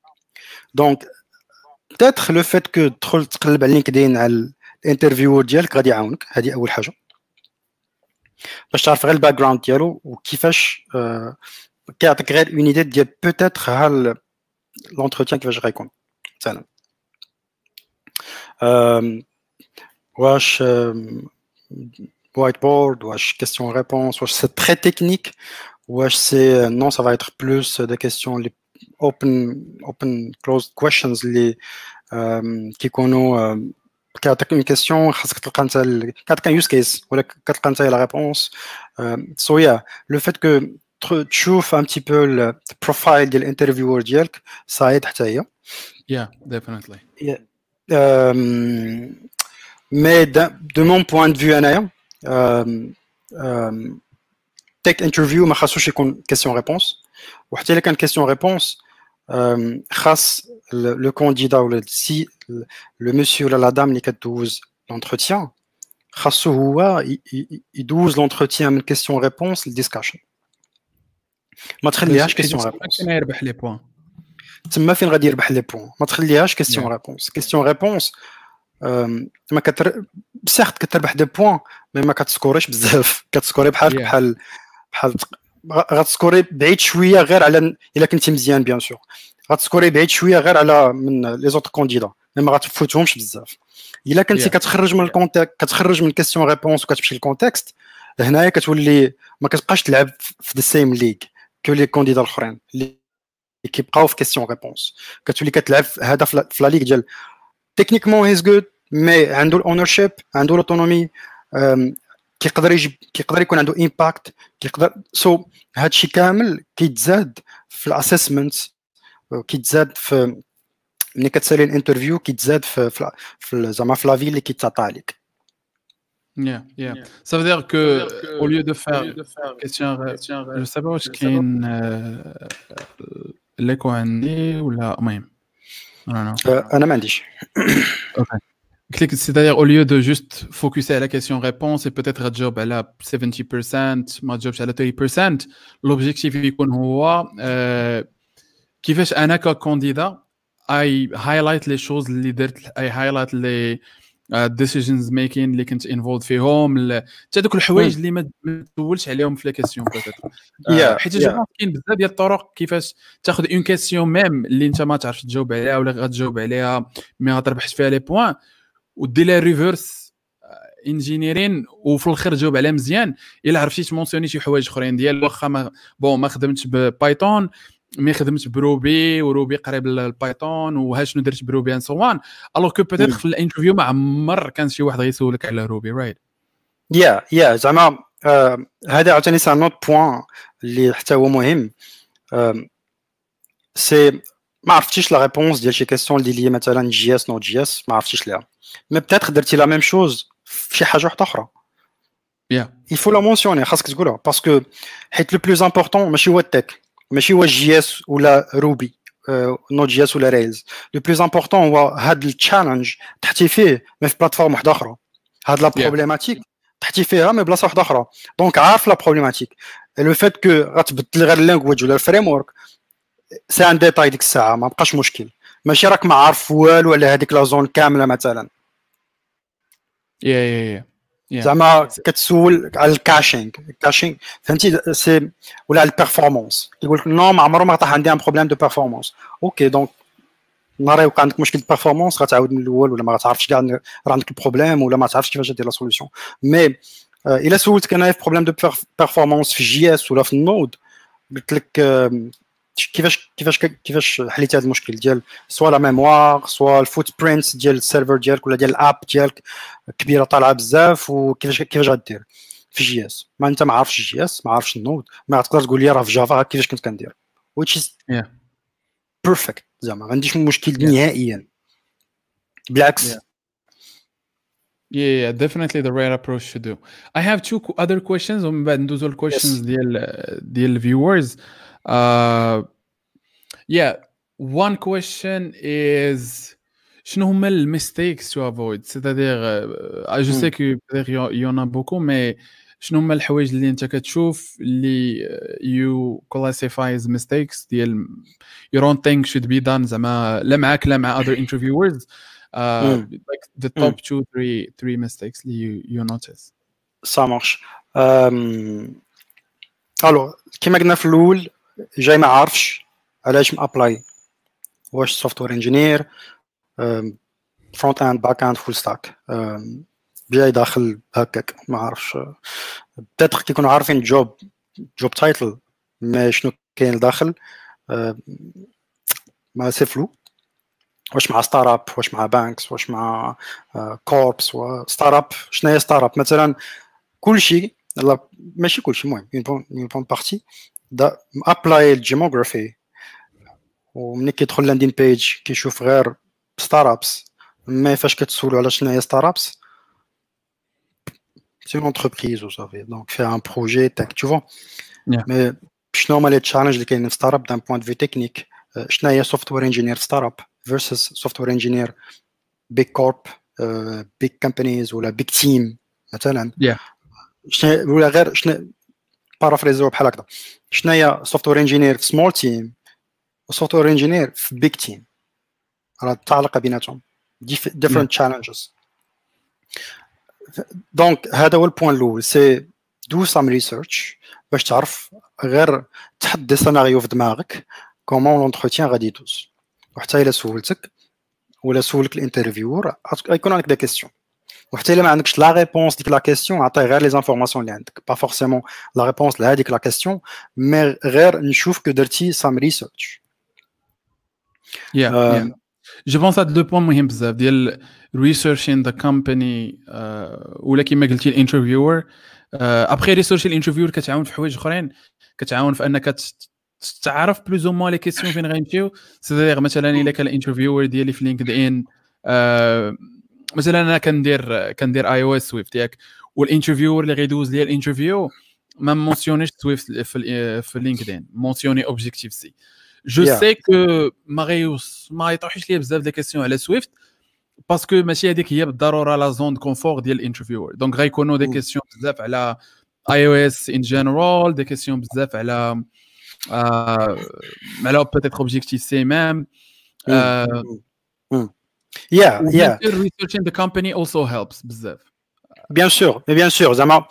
دونك peut-être le fait que تدخل تقلب على لينكدين على الانترفيور ديالك غادي يعاونك. هذه اول حاجه باش تعرف غير الباك جراوند ديالو وكيفاش آه كيعطيك غير اون ايدي ديال peut-être ها لونتروتيان كيفاش غيكون مثلا. واش وايت بورد واش كيستيون ريبونس واش سي تري تكنيك واش سي نو ça va être plus des questions les open open closed questions اللي كيكونوا كيعطيك اون كيسيون خاصك تلقى انت كتلقى يوز كيس ولا كتلقى انت لا ريبونس. سو يا لو فيت كو تشوف ان تي بو البروفايل ديال الانترفيور ديالك صايد حتى هي. Yeah, definitely. Yeah. Euh, mais de, de mon point de vue انايا تيك انترفيو ما خاصوش يكون كيسيون ريبونس، وحتى الا كان كيسيون ريبونس خاص لو كانديدا ولا سي لو مسيو ولا لا دام اللي كدوز لونتروتيان خاصو هو يدوز لونتروتيان من كيسيون ريبونس للديسكاشن، ما تخليهاش كيسيون ريبونس. كاين يربح لي بوين تما فين غادي يربح لي بوين، ما تخليهاش كيسيون ريبونس. كيسيون ريبونس ما كتر سيغت كتربح دي بوين مي ما كتسكوريش بزاف، كتسكوري بحال بحال بحال غتسكوري بعيد شويه غير على الا كنتي مزيان بيان سور، غتسكوري بعيد شويه غير على من لي زوط كونديدا مي ما غتفوتهمش بزاف. الا كنتي yeah. كتخرج من الكونتكست كتخرج من كيسيون ريبونس وكتمشي للكونتكست، هنايا كتولي ما كتبقاش تلعب في ذا سيم ليغ كو لي كونديدا الاخرين اللي كيبقاو في كيسيون ريبونس، كتولي كتلعب هذا في لا ليغ ديال تكنيكمون هيز جود مي عنده الاونرشيب عنده الاوتونومي، كيقدر يجيب كيقدر يكون عنده امباكت كيقدر سو so, هادشي كامل كيتزاد في الاسسمنت كيتزاد في ملي كتسالي الانترفيو كيتزاد في في زعما في لافي اللي كيتعطى عليك. Yeah, yeah. Ça veut dire que au lieu de faire question, je sais pas واش كاين ليكو عندي ولا المهم انا ما عنديش. اوكي clique, c'est-à-dire au lieu de juste focuser à la question-réponse et peut-être un job à la seventy percent, ma job à la thirty percent, l'objectif يكون هو كيفاش انا كcandidat I highlight les choses اللي درت I highlight les decisions making اللي كنت involved فيهم، حتى دوك الحوايج اللي ما تسولش عليهم في لا كيسيون بوتيتر. حيت جوبونس كاين بزاف ديال الطرق كيفاش تاخذ اون كيسيون ميم اللي انت ما تعرفش تجاوب عليها ولا غتجاوب عليها مي غتربح فيها لي بوين ودير لها ريفيرس انجينيرين وفي الاخر جاوب عليها مزيان الا عرفتي تمونسيوني شي حوايج اخرين ديال واخا ما بون ما خدمتش ببايثون مي خدمت بروبي وروبي قريب للبايثون وها شنو درت بروبي ان سوان الوغ كو بوتيتر في الانترفيو ما عمر كان شي واحد غيسولك على روبي رايت. يا يا زعما هذا عاوتاني سا نوت بوين اللي حتى هو مهم. سي ما عرفتيش لا ريبونس ديال شي كيسيون اللي هي مثلا جي اس نو جي اس ما عرفتيش ليها مي بتاتر درتي لا ميم شوز في شي حاجه واحده اخرى. يا il faut la mentionner خاصك تقولها باسكو حيت لو بلوز امبورطون ماشي هو التك ماشي هو جي اس ولا روبي نوت جي اس ولا ريلز. لو بلوز امبورطون هو هاد التشالنج تحتي فيه مي في بلاتفورم واحده اخرى، هاد لا بروبليماتيك تحتي فيها مي بلاصه واحده اخرى. دونك عارف لا بروبليماتيك لو فيت كو غتبدل غير اللانجويج ولا الفريم ورك سي ان ديتاي ديك الساعه ما بقاش مشكل، ماشي راك ما عارف والو على هذيك لا زون كامله مثلا. يا يا يا زعما كتسول على الكاشينغ الكاشينغ فهمتي سي ولا على البيرفورمانس يقول لك نو ما عمره ما طاح عندي ان بروبليم دو بيرفورمانس. اوكي دونك نهار يوقع عندك مشكل دو بيرفورمانس غتعاود من الاول ولا ما غتعرفش كاع راه عندك البروبليم ولا ما تعرفش كيفاش دير لا سوليوشن. مي الا سولتك انا في بروبليم دو بيرفورمانس في جي اس ولا في النود قلت لك كيفاش كيفاش كيفاش حليتي هذا المشكل ديال سوا لا ميموار سوا الفوت برينت ديال السيرفر ديالك ولا ديال الاب ديالك كبيره طالعه بزاف وكيفاش كيفاش غدير في جي اس. ما انت ما عارفش جي اس ما عارفش النود ما غتقدر تقول لي راه في جافا كيفاش كنت كندير which is yeah. perfect زعما ما عنديش مشكل yeah. نهائيا بالعكس. yeah. Yeah, definitely the right approach to do. I have two other questions ومن بعد ندوزو الكويشنز ديال ديال viewers. Uh, yeah, one question is شنو هما ال mistakes to avoid, c'est-à-dire uh, je sais que peut-être il y en a beaucoup mais شنو هما الحوايج اللي انت كتشوف اللي you classify as mistakes ديال you don't think should be done زعما لا معاك لا مع other interviewers uh, Mm. like the top mm. two three three mistakes اللي you, you notice. Ça marche. Euh, alors كما قلنا في الاول جاي ما عارفش علاش مابلاي واش سوفتوير انجينير فرونت اند باك اند فول ستاك جاي داخل هكاك ما عارفش بتاتر كيكونوا عارفين جوب جوب تايتل ما شنو كاين داخل ما سي فلو واش مع ستارت اب واش مع بانكس واش مع كوربس وستارت اب شنو هي ستارت اب مثلا كلشي لا ماشي كلشي المهم اون بون بارتي دا ابلاي الجيموغرافي وملي كيدخل لاندين بيج كيشوف غير ستارت ابس ما فاش كتسولو على شنو هي ستارت ابس سي اون انتربريز وصافي دونك فيها ان بروجي تاك تو فون مي شنو هما لي تشالنج اللي كاينين في ستارت اب دان بوين فيو تكنيك شنو هي سوفتوير انجينير ستارت اب فيرسس سوفتوير انجينير بيج كورب بيج كومبانيز ولا بيج تيم مثلا شنو ولا غير شنو بارافريزو بحال هكذا شنو هي سوفتوير انجينير في سمول تيم وسوفتوير انجينير في بيج تيم راه العلاقه بيناتهم different challenges دونك هذا هو البوين الاول سي دو سام ريسيرش باش تعرف غير تحط دي سيناريو في دماغك كومون لونتروتيان غادي يدوز وحتى الا سولتك ولا سولك الانترفيور غيكون عندك دي كيسيون وحتى الا ما عندكش لا ريبونس ديك لا كيسيون عطيه غير لي زانفورماسيون اللي عندك با فورسيمون لا ريبونس لهاديك لا كيسيون مي غير نشوف كو درتي سام ريسيرش يا يا جو بونس هاد لو بوين مهم بزاف ديال researching the company ولا كيما قلتي الانترفيور ابخي ريسيرشي الانترفيور كتعاون في حوايج اخرين كتعاون في انك تعرف بلوز او موان لي كيسيون فين غيمشيو سيدير مثلا الا كان الانترفيور ديالي في لينكد ان مثلا انا كندير كندير اي او اس سويفت ياك والانترفيور اللي غيدوز ليا الانترفيو ما مونسيونيش سويفت في في لينكد ان مونسيوني اوبجيكتيف سي جو سي كو ما غيوص ما يطرحش ليا بزاف دي كيسيون على سويفت باسكو ماشي هذيك هي بالضروره لا زون كونفور ديال الانترفيور دونك غيكونوا دي كيسيون بزاف على اي او اس ان جينيرال دي كيسيون بزاف على على بيتيتر اوبجيكتيف سي ميم yeah yeah researching the company also helps بزاف bien sûr mais bien sûr زعما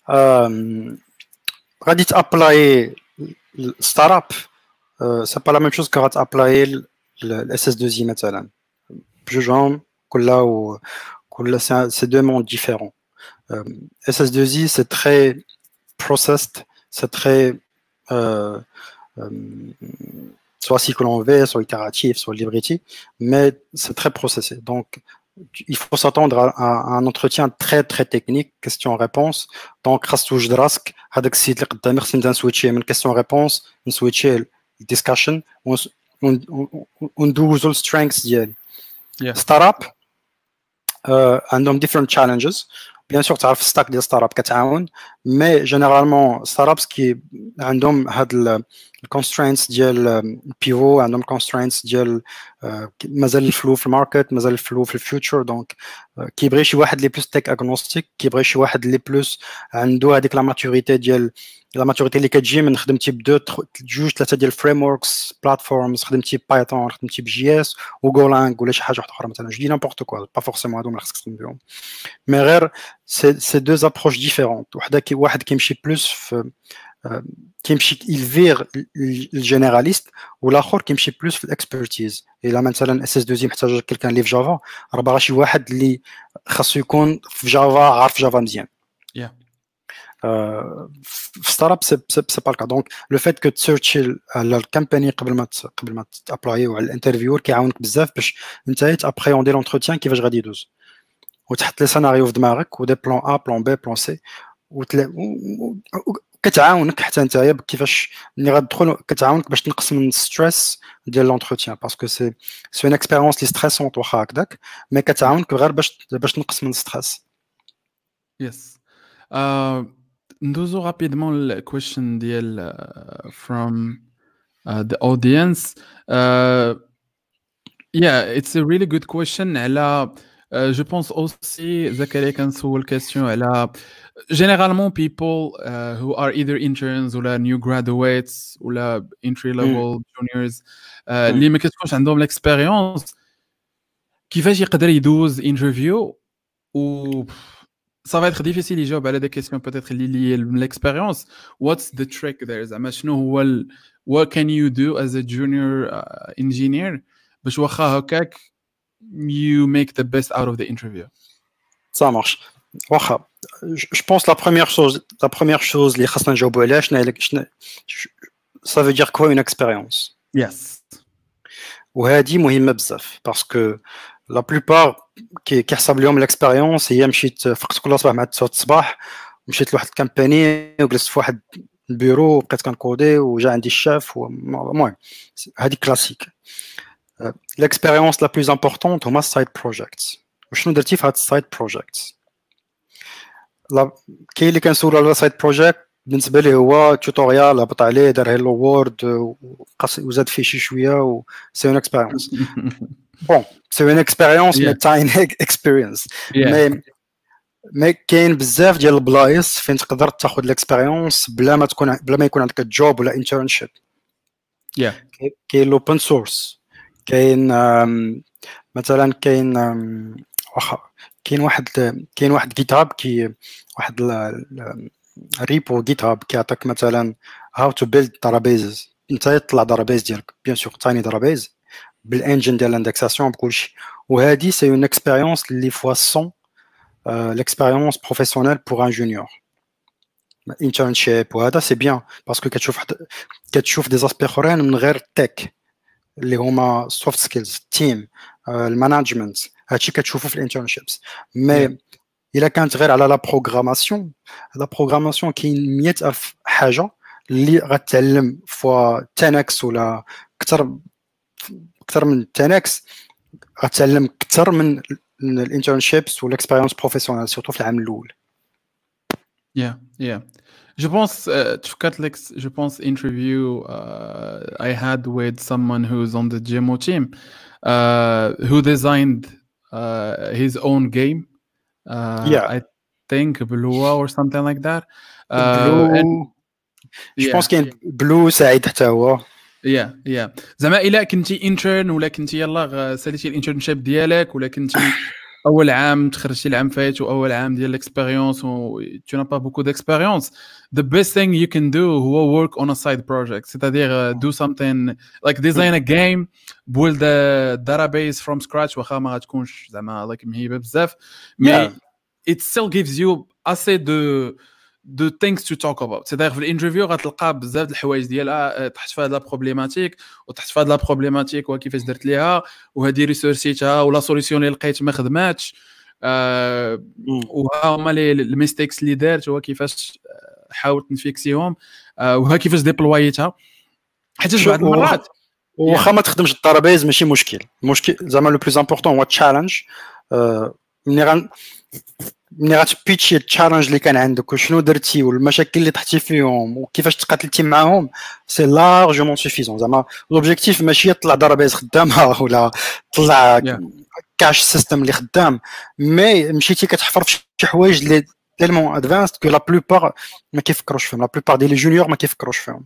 غادي تابلاي ستارت اب سي با لا ميم شوز كو غاتابلاي الاس اس deux i مثلا بجوجهم كلها و كل سي دو موند ديفيرون اس اس deux i c'est très processed c'est très euh, euh, soit cycle en V, soit itératif, soit libretti, mais c'est très processé. Donc, il faut s'attendre à, à, à un entretien très très technique, question-réponse. Donc, راسو جدراسك هذاك السيت اللي قدامي خصني نبدا نسويتشي من question-réponse نسويتشي discussion وندوزو السترينغز ديالي. ستارت اب عندهم different challenges. بيان سور تعرف ستاك ديال ستارت اب كتعاون مي جينيرالمون ستارت ابس كي عندهم هاد الكونسترينتس ديال البيفو عندهم كونسترينتس ديال مازال الفلو في الماركت مازال الفلو في الفيوتشر دونك كيبغي شي واحد اللي بلوس تيك اغنوستيك كيبغي شي واحد اللي بلوس عنده هذيك لا ماتوريتي ديال لا ماتوريتي اللي كتجي من خدمتي بدو جوج ثلاثه ديال فريم وركس بلاتفورمز خدمتي بايثون خدمتي بجي اس وغولانغ ولا شي حاجه اخرى مثلا جو دي نيمبورط كوا با فورسيمون هادو اللي خصك تخدم بهم مي غير سي سي دو ابروش ديفيرونت وحده كي واحد كيمشي بلوس في كيمشي يلفير الجينيراليست والاخر كيمشي بلوس في الاكسبرتيز الا مثلا اس اس deux i محتاج كلكان اللي في جافا راه باغا شي واحد اللي خاصو يكون في جافا عارف جافا مزيان في ستارت اب سي سي با الكا دونك لو فيت كو تسيرشي على الكامباني قبل ما قبل ما تابلاي على الانترفيور كيعاونك بزاف باش انت تابريوندي لونتروتيان كيفاش غادي يدوز وتحط لي سيناريو في دماغك ودي بلان ا بلان بي بلان سي كتعاونك حتى نتايا كيفاش ملي غتدخل كتعاونك باش تنقص من الستريس ديال لونتروتيان باسكو سي سي اون اكسبيريونس لي ستريسونت واخا هكذاك مي كتعاونك غير باش باش تنقص من الستريس يس ندوزو رابيدمون الكويشن ديال from the audience yeah it's a really good question على Euh, je pense aussi, Zakaria, quand sur la question, elle a généralement people uh, who are either interns ou la new graduates ou la entry level juniors euh, اللي ما كتكونش عندهم l'expérience كيفاش يقدر يدوز interview ou ça va être difficile يجاوب على des questions peut-être اللي liées l'expérience. What's the trick there زعما شنو هو ال... what can you do as a junior uh, engineer باش واخا هكاك you make the best out of the interview. Ça marche. واخا je pense la première chose la première chose اللي خاصنا نجاوبوا عليها شنو شنو ça veut dire quoi une expérience. Yes. وهذه مهمه بزاف باسكو لا بلوبار كي كيحسب لهم l'expérience هي مشيت فقت كل صباح مع تسعة الصباح مشيت لواحد الكامباني وجلست في واحد البيرو وبقيت كنكودي وجا عندي الشاف المهم هذه كلاسيك. l'expérience la plus importante هما السايد بروجيكتس. وشنو درتي في هاد السايد بروجيكتس؟ لا كاين اللي كنسولو على السايد بروجيكت بالنسبه ليه هو توتوريال هبط عليه دار هيلو وورد وزاد فيه شي شويه و سي اون اكسبيريونس. بون سي اون اكسبيريونس مي تاين اكسبيريونس مي مي كاين بزاف ديال البلايص فين تقدر تاخذ الاكسبيريونس بلا ما تكون بلا ما يكون عندك جوب ولا انترنشيب. yeah كاين الاوبن سورس كاين مثلا كاين واخا كاين واحد كاين واحد جيت هاب كي واحد ريبو جيت هاب كيعطيك مثلا هاو تو بيلد داتابيز انت يطلع داتابيز ديالك بيان سور تايني داتابيز بالانجن ديال الاندكساسيون بكلشي وهذه سي اون اكسبيريونس اللي فوا مية l'expérience professionnelle pour un junior internship وهذا سي بيان باسكو كتشوف كتشوف دي اسبي اخرين من غير التك اللي هما سوفت سكيلز تيم المانجمنت هادشي كتشوفو في الانترنشيبس مي الا كانت غير على لا بروغراماسيون لا بروغراماسيون كاين مية ألف حاجه اللي غتعلم فوا عشرة اكس ولا اكثر اكثر من عشرة اكس غتعلم اكثر من الانترنشيبس والاكسبيريونس بروفيسيونيل سورتو في العام الاول. Yeah, yeah. Je pense, uh, تفكرت لك, je pense interview uh, I had with someone who's on the G M O team uh, who designed uh, his own game. Uh, yeah. I think Blua or something like that. Uh, Blue. and, je yeah. pense كاين بلو سعيد حتى هو. يا يا زعما الا كنتي انترن ولا كنتي يلاه ساليتي الانترنشيب ديالك ولا كنتي اول عام تخرجتي العام فايت واول عام ديال الاكسبيريونس و tu n'as pas beaucoup d'expérience the best thing you can do هو work on a side project c'est-à-dire do something like design a game build a database from scratch واخا ما غتكونش زعما like مهيبه بزاف mais it still gives you assez de de things to talk about. C'est-à-dire في الانترفيو غتلقى بزاف د الحوايج ديالها تحت في هاد لا بروبليماتيك وتحت في هاد لا بروبليماتيك وكيفاش درت ليها وهذه ريسيرشيتها ولا سوليسيون اللي لقيت ما خدماتش آه وها هما لي الميستيكس اللي دارت وكيفاش حاولت نفيكسيهم آه وها كيفاش ديبلويتها حيت بعض المرات واخا ما تخدمش الداتابيز ماشي مشكل المشكل زعما لو بلوز امبورطون هو تشالنج ملي غن ملي غتبيتشي التشالنج اللي كان عندك وشنو درتي والمشاكل اللي طحتي فيهم وكيفاش تقاتلتي معاهم سي لارجمون سوفيزون زعما لوبجيكتيف ماشي طلع داتابيز خدامه ولا طلع كاش سيستم اللي خدام مي مشيتي كتحفر في شي حوايج اللي تيلمون ادفانسد كو لا بلوبار ما كيفكروش فيهم لا بلوبار ديال لي جونيور ما كيفكروش فيهم.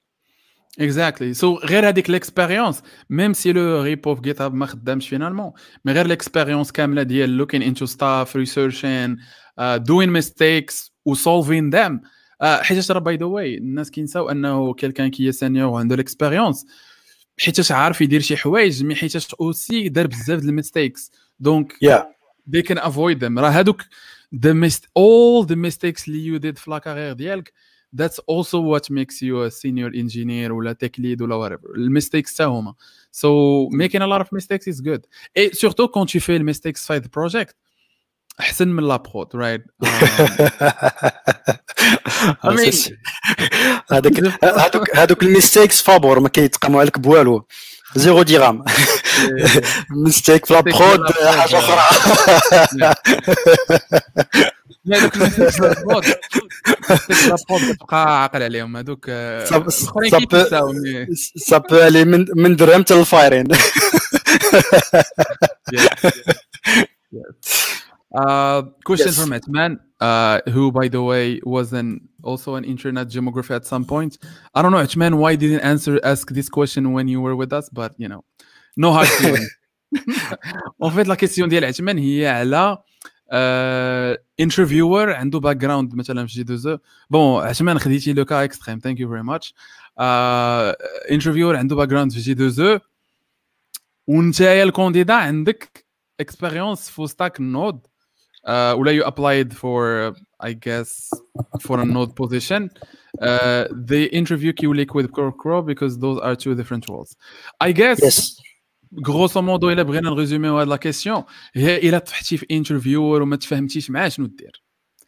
Exactly. So غير هذيك l'expérience même si le repo في GitHub ما خدامش finalement mais غير l'expérience كامله ديال looking into stuff researching uh, doing mistakes و solving them uh, حيت راه by the way الناس كينساو انه quelqu'un كي سينيور وعنده l'expérience حيت عارف يدير شي حوايج مي حيت اوسي دار بزاف د الميستيكس دونك yeah. they can avoid them راه هادوك the mist all the mistakes اللي you did في لا كارير ديالك that's also what makes you a senior engineer or a tech lead or whatever. Les mistakes, ça huma. So making a lot of mistakes is good. Et surtout quand tu fais le mistakes side project, أحسن من la prod, right? I mean, هذوك هذوك هذوك الميستيكس فابور ما كيتقاموا عليك بوالو. زيرو درهم. ميستيك في لا برود حاجة أخرى. هذوك البرود البرود تبقى عاقل عليهم هذوك الاخرين كيتساو صاب علي من من درهم حتى للفايرين Uh, question Yes. from Atman, uh, who, by the way, was an also an internet geographer at some point. I don't know, Atman, why didn't answer ask this question when you were with us, but you know, no hard feelings. En fait, la question ديال عثمان هي على انترفيور عنده باك جراوند مثلا في جي دو زو. بون عثمان خديتي لو كا اكستريم، ثانك يو فيري ماتش. انترفيور عنده باك جراوند في جي دو زو وانتايا الكونديدا عندك اكسبيريونس فول ستاك نود ولا you applied for I guess for a node position. Uh, the interview you link with Crow because those are two different roles. I guess Yes. grosso modo الا بغينا نريزوميو هاد لا كيسيون هي الا طحتي في انترفيور وما تفهمتيش معاه شنو دير؟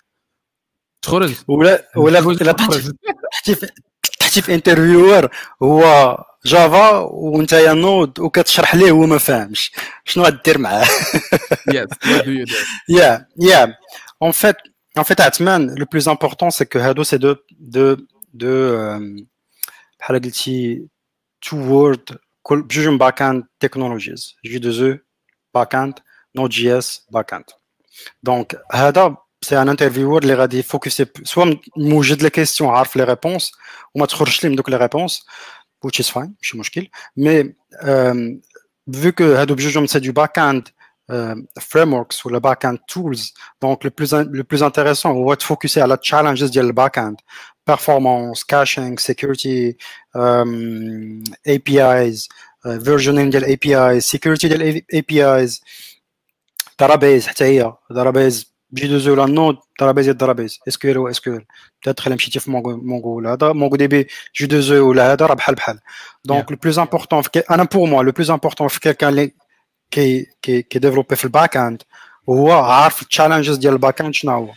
تخرج ولا ولا الا طحتي طحتي في طحتي في انترفيور هو جافا وانت يا نود وكتشرح ليه هو ما فاهمش شنو غدير معاه. yes what do you do? yeah yeah en fait en fait Atman le plus important c'est que هادو c'est de de de بحال قلتي two word كل بجوج باك technologies جي دو زو باك نود جي اس باك دونك هذا سي ان انترفيور اللي غادي يفوكسي سوا موجد لي كيسيون عارف لي ريبونس وما تخرجش ليه من دوك لي ريبونس which is fine ماشي مشكل مي vu que هادو بجوجهم سي دو باك اند frameworks ولا باك اند tools donc le plus le plus intéressant هو تفوكسي على challenges ديال الباك اند performance caching security um, A P Is uh, versioning ديال A P Is security ديال A P Is database حتى هي database جي دو زو ولا نود database ديال database اس كيو ال و اس كيو ال peut-être الا مشيتي في مونغو ولا هذا مونغو دي بي جي دو زو ولا هذا راه بحال بحال دونك لو بلوز امبورطون انا بور موا لو بلوز امبورطون في كيلكان اللي كي كي كي ديفلوبي في الباك اند هو عارف التشالنجز ديال الباك اند شنو هو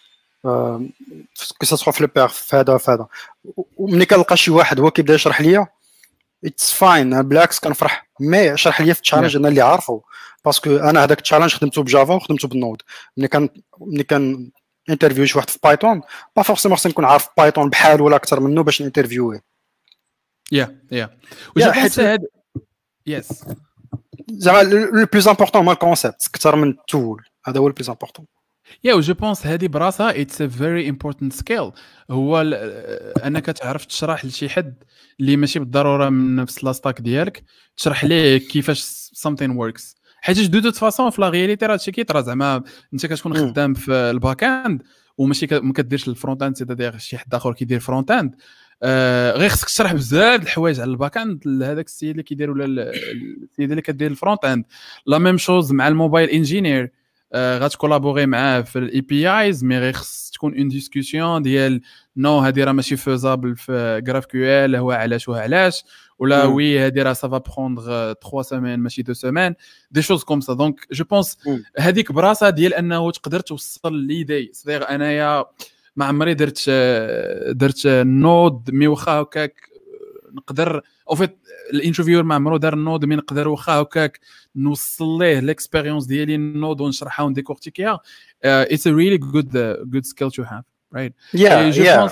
كو سا في لو بير في هذا في هذا وملي كنلقى شي واحد هو كيبدا يشرح ليا اتس فاين بالعكس كنفرح مي شرح ليا في التشالنج انا اللي عارفه باسكو انا هذاك التشالنج خدمته بجافا وخدمته بالنود ملي كان ملي كان انترفيو شي واحد في بايثون با فورسيمون خصني نكون عارف بايثون بحال ولا اكثر منه باش انترفيوه يا يا وجو بونس هاد يس زعما لو بلوز امبورطون هو الكونسيبت اكثر من التول هذا هو البلوز امبورطون يا وجو بونس هذه براسها اتس ا فيري امبورطنت سكيل هو انك تعرف تشرح لشي حد اللي ماشي بالضروره من نفس لاستاك ديالك تشرح ليه كيفاش something works حيت دو دوت فاصون في لا رياليتي راه هادشي كيطرا زعما انت كتكون خدام في الباك اند وماشي ما كديرش الفرونت اند سيتادير شي حد اخر كيدير فرونت اند آه غير خصك تشرح بزاف د الحوايج على الباك اند لهذاك السيد اللي كيدير ولا السيد اللي كدير الفرونت اند لا ميم شوز مع الموبايل انجينير آه غتكولابوري معاه في الاي بي ايز مي غير خص تكون اون ديسكوسيون ديال نو هادي راه ماشي فيزابل في جراف كيو ال هو علاش وعلاش ولا وي هادي راه سافا بروندر ثلاث سيمين ماشي دو سيمين دي شوز كوم سا دونك جو بونس هذيك براسها ديال انه تقدر توصل ليدي صديق انايا ما عمري درت درت نود مي واخا هكاك نقدر او فيت الانترفيور ما عمرو دار النود مي نقدر واخا هكاك نوصل ليه ليكسبيريونس ديالي النود ونشرحها ونديكورتيكيها اتس ا ريلي جود جود سكيل تو هاف رايت يا يا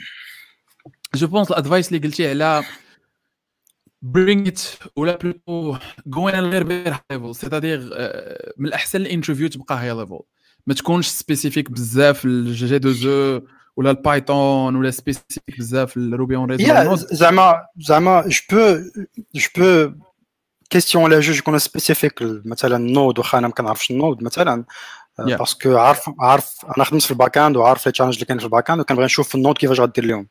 جو بونس الادفايس اللي قلتي على bring it ولا بلوتو going غير بير هاي ليفل سيتادير من الاحسن الانترفيو تبقى هاي ليفل ما تكونش سبيسيفيك بزاف الجي دو زو ولا البايثون ولا سبيسيفيك بزاف الروبي اون ريز زعما زعما جو بو جو بو كيستيون لا جوج يكون سبيسيفيك مثلا نود واخا انا ما كنعرفش النود مثلا باسكو عارف عارف انا خدمت في الباك اند وعارف لي تشالنج اللي كاين في الباك اند وكنبغي نشوف في النود كيفاش غدير لهم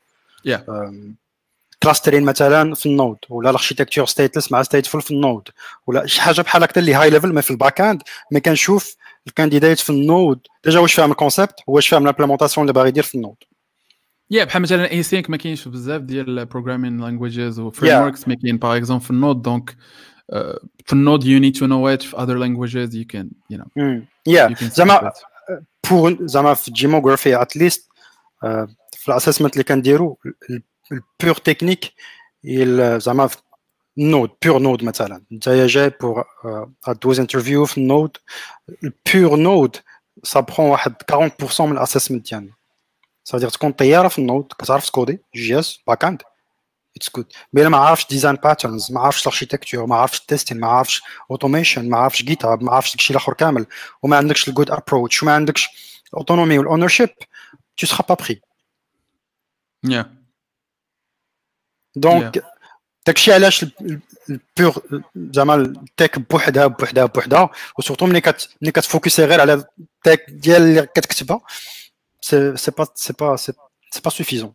كلاسترين مثلا في النود ولا الاركيتكتور ستيتلس مع ستيتفول في النود ولا شي حاجه بحال هكا اللي هاي ليفل ما في الباك اند مي كنشوف الكانديدات في النود ديجا واش فاهم الكونسيبت واش فاهم لامبليمونطاسيون اللي باغي يدير في النود يا بحال مثلا اي سينك ما كاينش بزاف ديال البروغرامين لانجويجز وفريم وركس ما كاين باغ اكزومبل في النود دونك في النود you need to know it في other languages you can you know يا زعما بور زعما في جيموغرافي اتليست في الاسسمنت اللي كنديرو البور تكنيك زعما نود بور نود مثلا انت جاي بور ادوز انترفيو في النود البور نود سا برون واحد أربعين بالمية من الاسسمنت ديالنا صافي تكون طياره في النود كتعرف تكودي جي اس باك اند it's good. Mais là ما عارفش design patterns, ما عارفش l'architecture, ما عارفش testing, ما عارفش automation, ما عارفش GitHub, ما عارفش داكشي الاخر كامل وما عندكش الجود approach وما عندكش autonomy والownership, tu seras pas pris. Yeah. دونك داكشي علاش البور زعما التك بوحدها بوحدها بوحدها وسورتو ملي كت ملي كتفوكسي غير على التك ديال اللي كتكتبها سي سي با سي با سي با سوفيزون.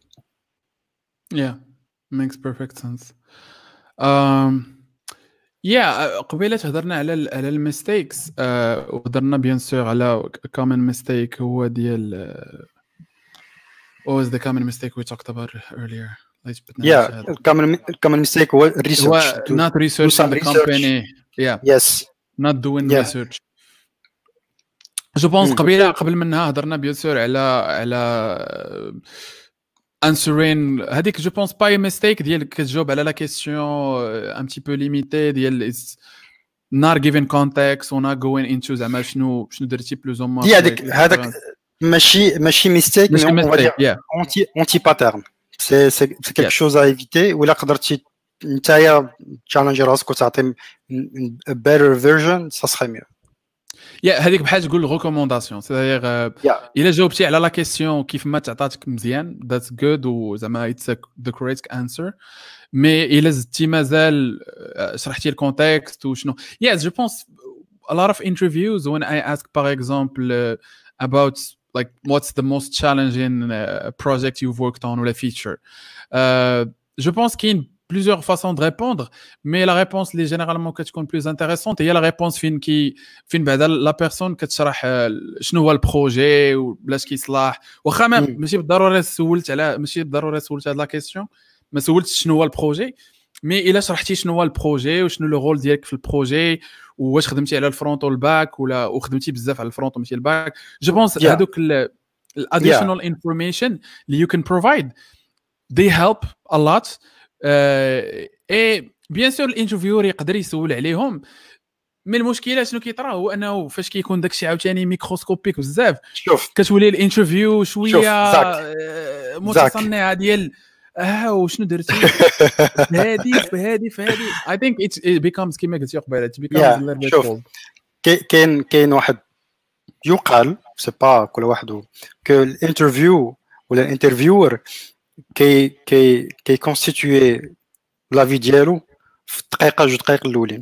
Yeah, makes perfect sense. Um, yeah, قبيلة هضرنا على ال على الميستيكس وهضرنا بيان سور على common mistake هو ديال what was the common mistake we talked about earlier? Yeah, common common mistake هو research. Not researching the company. Yeah. Yes. Not doing yeah. research. Je pense قبيلة قبل منها هضرنا بيان سور على على answering هذيك جو بونس با ميستيك ديال كتجاوب على لا كيسيون ان بتي بو ليميتي ديال not giving context و not going into زعما شنو شنو درتي بلوز اون موا هذاك هذاك ماشي ماشي ميستيك مي اونتي اونتي باترن سي سي كيلك شوز ا ايفيتي ولا قدرتي نتايا تشالنج راسك وتعطي better version ça serait mieux. يا هذيك بحال تقول ريكومونداسيون سي الا جاوبتي على لا كيسيون كيف ما تعطاتك مزيان ذاتس جود وزعما اتس ذا كوريكت انسر مي الا زدتي مازال شرحتي الكونتكست وشنو يس جو بونس a lot of interviews when I ask par exemple uh, about like what's the most challenging uh, project you've worked on or a feature uh, je pense qu'il y a plusieurs façons de répondre mais la réponse اللي généralement كتكون plus intéressante هي la réponse فين كي فين بعدا la personne كتشرح شنو هو البروجي وبلاش كيصلاح واخا ماشي بالضروره سولت على ماشي بالضروره سولت هاد لا كيسيون ما سولتش شنو هو البروجي مي الا شرحتي شنو هو البروجي وشنو لو رول ديالك في البروجي واش خدمتي على الفرونت والباك ولا وخدمتي بزاف على الفرونت وماشي الباك جو بونس هذوك الاديشنال انفورميشن اللي you can provide they help a lot اي بيان سور الانترفيور يقدر يسول عليهم مي المشكله شنو كيطرا هو انه فاش كيكون داكشي عاوتاني ميكروسكوبيك بزاف شوف كتولي الانترفيو شويه متصنعه ديال اه وشنو درتي هادي فهادي فهادي I think it, it becomes كيما قلتي قبيله it becomes a little bit شوف كاين كاين واحد يقال سي با كل واحد كو الانترفيو ولا الانترفيور كي كي كي كونستيتوي لافي ديالو في الدقيقه جوج دقائق الاولين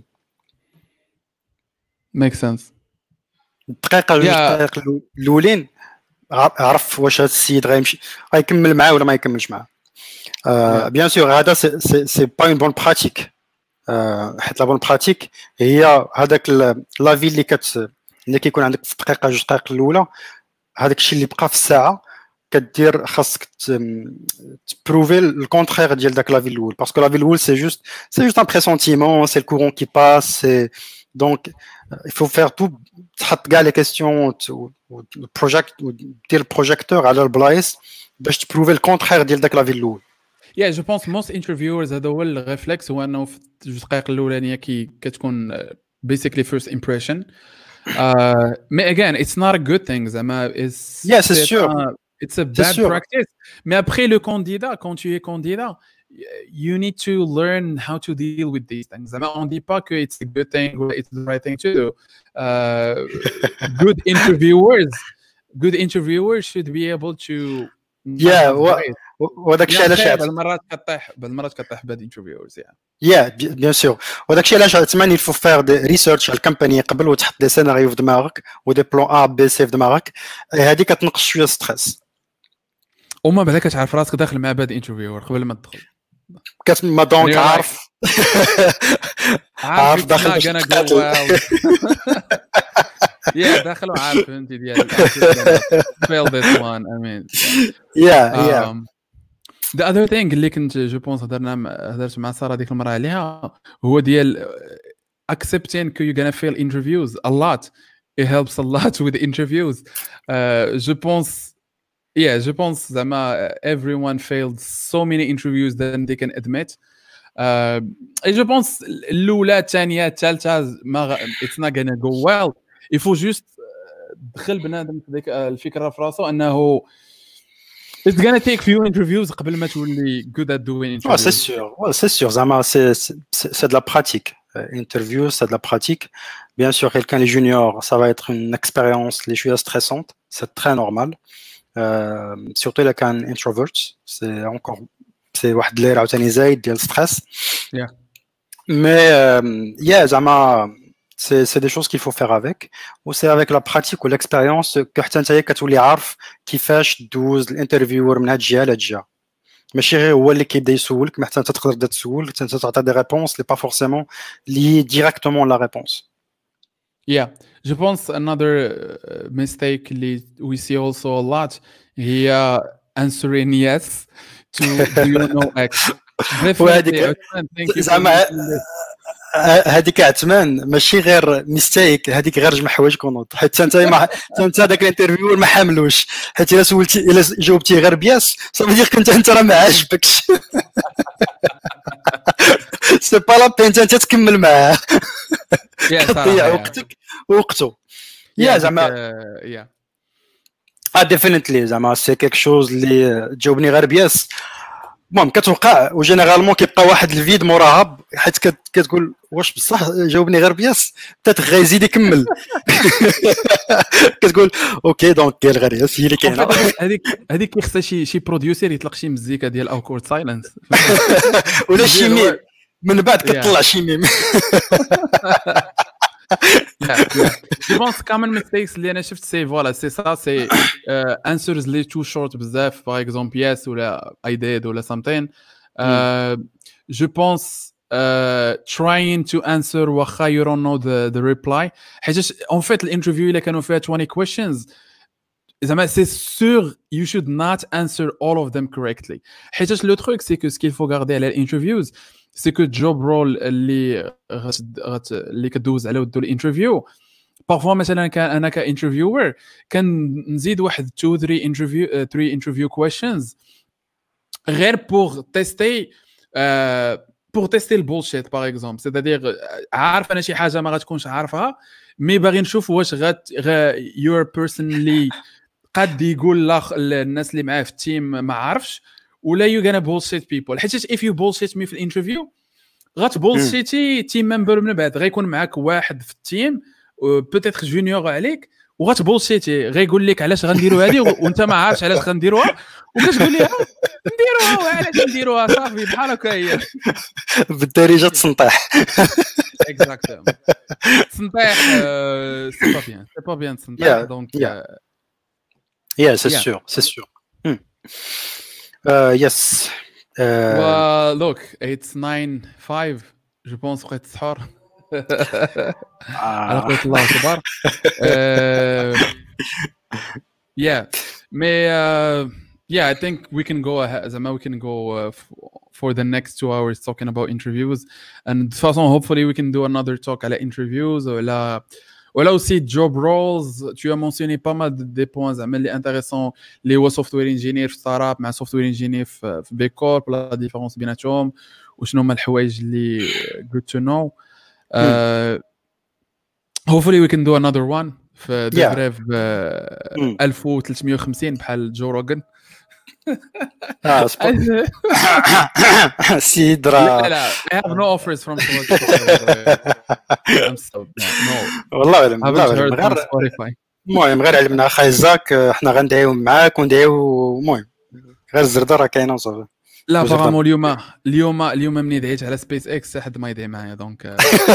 ميك سنس الدقيقه جوج دقائق الاولين عرف واش هذا السيد غيمشي غيكمل معاه ولا ما يكملش معاه. بيان سور هذا سي سي با اون بون براتيك حيت لا بون براتيك هي هذاك لافي اللي كت اللي كيكون عندك في الدقيقه جوج دقائق الاولى هذاك الشيء اللي بقى في الساعه كدير خاصك تبروفي الكونترير ديال داك لافي الاول باسكو لافي الاول سي جوست سي جوست ان بريسونتيمون سي الكورون كي باس سي دونك il faut faire tout تحط كاع لي كيسيون والبروجيكت ودير البروجيكتور على البلايص باش تبروفي الكونترير ديال داك لافي الاول. يا جو بونس موست انترفيورز هذا هو الريفلكس هو انه في جوج دقائق الاولانيه كي كتكون basically first impression uh, mais again it's not a good thing زعما it's yeah c'est sûr uh, it's a bad practice mais après le candidat quand tu es candidat you need to learn how to deal with these things زعما on dit pas que it's a good thing or it's the right thing to do uh, good interviewers good interviewers should be able to yeah وهذاك الشيء علاش بالمرات كطيح بالمرات كطيح بهاد انترفيورز يعني يا بيان سور وهذاك الشيء علاش تماني الفو فير دي ريسيرش على الكومباني قبل وتحط دي سيناريو في دماغك ودي بلان ا بي سي في دماغك هذه كتنقص شويه ستريس وما بعدا كتعرف راسك داخل مع بهاد انترفيور قبل ما تدخل كتما دونك عارف عارف داخل yeah داخل وعارف فهمتي ديال fail this one I mean yeah yeah um, the other thing اللي كنت جو بونس هضرنا هضرت مع ساره ديك المره عليها هو ديال accepting que you're gonna fail interviews a lot it helps a lot with interviews uh, je pense yeah je pense زعما everyone failed so many interviews than they can admit uh, et je pense الاولى الثانيه الثالثه ما it's not gonna go well il faut juste دخل بنادم في ديك الفكره في راسو انه It's gonna take few interviews قبل ما تولي good at doing interviews. Ouais, c'est sûr, ouais, c'est sûr. Zama, c'est c'est c'est de la pratique. Euh, Interview, c'est de la pratique. Bien sûr, quelqu'un les juniors, ça va être une expérience les choses stressantes. C'est très normal. Euh, surtout là qu'un introvert, c'est encore c'est واحد اللي عاوتاني زايد ديال stress. Yeah. Mais euh, yeah, زعما c'est c'est des choses qu'il faut faire avec. Ou c'est avec la pratique ou l'expérience que حتى نتايا كتولي عارف كيفاش دوز الانترفيور من هاد الجهه لهاد الجهه. ماشي غير هو اللي كيبدا يسولك، ما حتى انت تقدر تبدا تسول، حتى انت تعطي دي ريبونس لي با فورسيمون لي ديريكتومون لا ريبونس. Yeah, je pense another uh, mistake اللي we see also a lot هي answering yes to do you know X. وهذيك زعما هذيك عثمان ماشي غير ميستيك، هذيك غير جمع حوايج كونوط، حيت انت ما حتى انت هذاك الانترفيو ما حاملوش، حيت الا سولتي الا جاوبتي غير بياس صافي دير كنت انت راه ما عاجبكش. سي با لا بين انت تكمل معاه، تضيع وقتك ووقته. يا زعما يا اه ديفينيتلي زعما سي كيك شوز اللي جاوبني غير بياس. المهم كتوقع وجينيرالمون كيبقى واحد الفيد موراها، حيت كتقول واش بصح جاوبني غير بياس، بتات غيزيد يكمل. كتقول اوكي دونك قال غير ياس هي اللي كاينه. هذيك هذيك كيخصها شي شي بروديوسر يطلق شي مزيكا ديال اوكورد سايلنس ولا شي ميم من بعد كتطلع شي ميم. Je pense common mistakes اللي انا شفت سي فوالا سي سا سي answers لي تو شورت بزاف باغ اكزومبل يس ولا I did ولا something. Je pense trying to answer واخا you don't know the the reply. حيت en fait الانترفيو اللي كانوا فيها twenty questions زعما c'est sûr you should not answer all of them correctly. حيت le truc c'est que ce qu'il faut garder على الانترفيوز سي كو جوب رول اللي غت اللي كدوز على ودو الانترفيو بارفوا مثلا كان انا كانترفيور كنزيد واحد two three انترفيو three انترفيو كويشنز غير بور تيستي بور تيستي البولشيت باغ اكزومبل سيتادير عارف انا شي حاجه ما غتكونش عارفها مي باغي نشوف واش غات يور بيرسون اللي قد يقول لا الناس اللي معاه في التيم ما عارفش ولا يو غانا بولشيت بيبل. حيت اف يو بولشيت مي في الانترفيو غتبولشيتي تيم ممبر من بعد غيكون معاك واحد في التيم بوتيتر جونيور عليك وغتبولشيتي غيقول لك علاش غنديروا هذه وانت ما عارفش علاش غنديروها وكتقول لي نديروها وعلاش نديروها صافي بحال هكا هي بالدارجه تسنطح. اكزاكتلي تسنطح سي با بيان سي با بيان تسنطح دونك يا سي سور سي سور. Uh, yes. Uh, well, look, it's nine five. Je pense que c'est tard. على قولة الله أكبر. Yeah, mais uh, yeah, I think we can go ahead. Zama, we can go uh, for the next two hours talking about interviews. And de toute façon, hopefully, we can do another talk على interviews ou la. Voilà aussi job roles. Tu as mentionné pas mal de des points زعما intéressants les هو software engineer في startup مع software engineer في في big corp la différence بيناتهم وشنو هما الحوايج اللي good to know. Uh, hopefully we can do another one في ديفريف ألف وثلاثمية وخمسين بحال جو روغن. اه سيدرا لا لا I have no offers from I'm so no والله غير المهم غير علمنا اخاي زاك احنا غندعيو معاك وندعيو المهم غير الزرده راه كاينه وصافي. لا فغامون اليوم اليوم اليوم ملي دعيت على سبيس اكس حد ما يدعي معايا دونك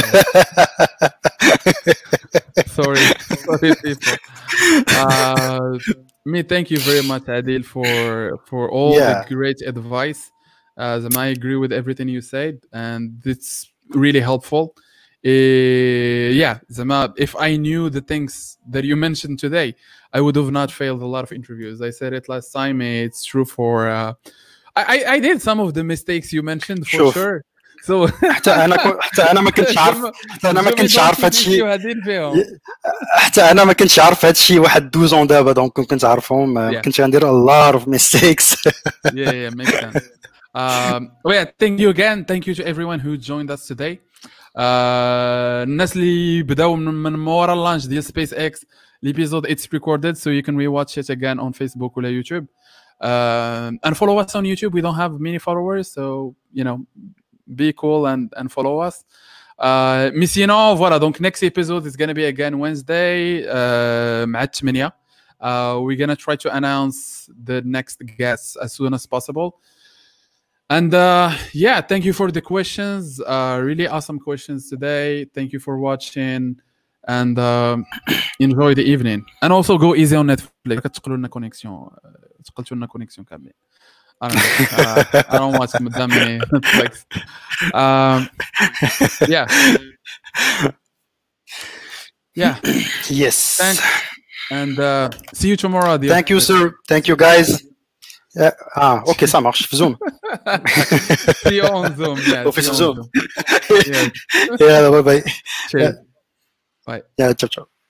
sorry sorry people. Uh, me thank you very much Adil for for all yeah. the great advice. As uh, I agree with everything you said and it's really helpful. Uh, yeah, Zama, if I knew the things that you mentioned today, I would have not failed a lot of interviews. I said it last time. It's true for. Uh, I I did some of the mistakes you mentioned for sure. sure. So حتى انا حتى انا ما كنتش عارف حتى انا ما كنتش عارف هادشي حتى انا ما كنتش عارف هادشي واحد دوز اون دابا دونك كنت عارفهم ما كنتش غندير a lot of mistakes. yeah yeah makes sense. Um, well, yeah, thank you again. Thank you to everyone who joined us today. الناس اللي بداو من مورا اللانش ديال سبيس اكس الابيزود it's recorded so you can rewatch it again on Facebook ولا YouTube. uh, and follow us on YouTube. We don't have many followers, so you know, be cool and and follow us. Uh, mais sinon, voilà, donc next episode is gonna be again Wednesday uh, مع ثمانية. Uh, we're gonna try to announce the next guests as soon as possible. And uh, yeah, thank you for the questions. Uh, really awesome questions today. Thank you for watching, and uh, enjoy the evening. And also go easy on Netflix. كتقولوا لنا كونيكسيون تقلتوا لنا كونيكسيون كاملين. I don't know. Uh, I don't watch Madame Netflix. Um, yeah. Yeah. Yes. Thanks. And uh, see you tomorrow. Adios. Thank you, sir. Thank you, guys. Uh, ah, ok, ça marche. Zoom. See you on Zoom. Yeah. On fait sur Zoom. Yeah. Yeah, bye bye. Cheers. Yeah. Bye. Yeah, ciao, ciao.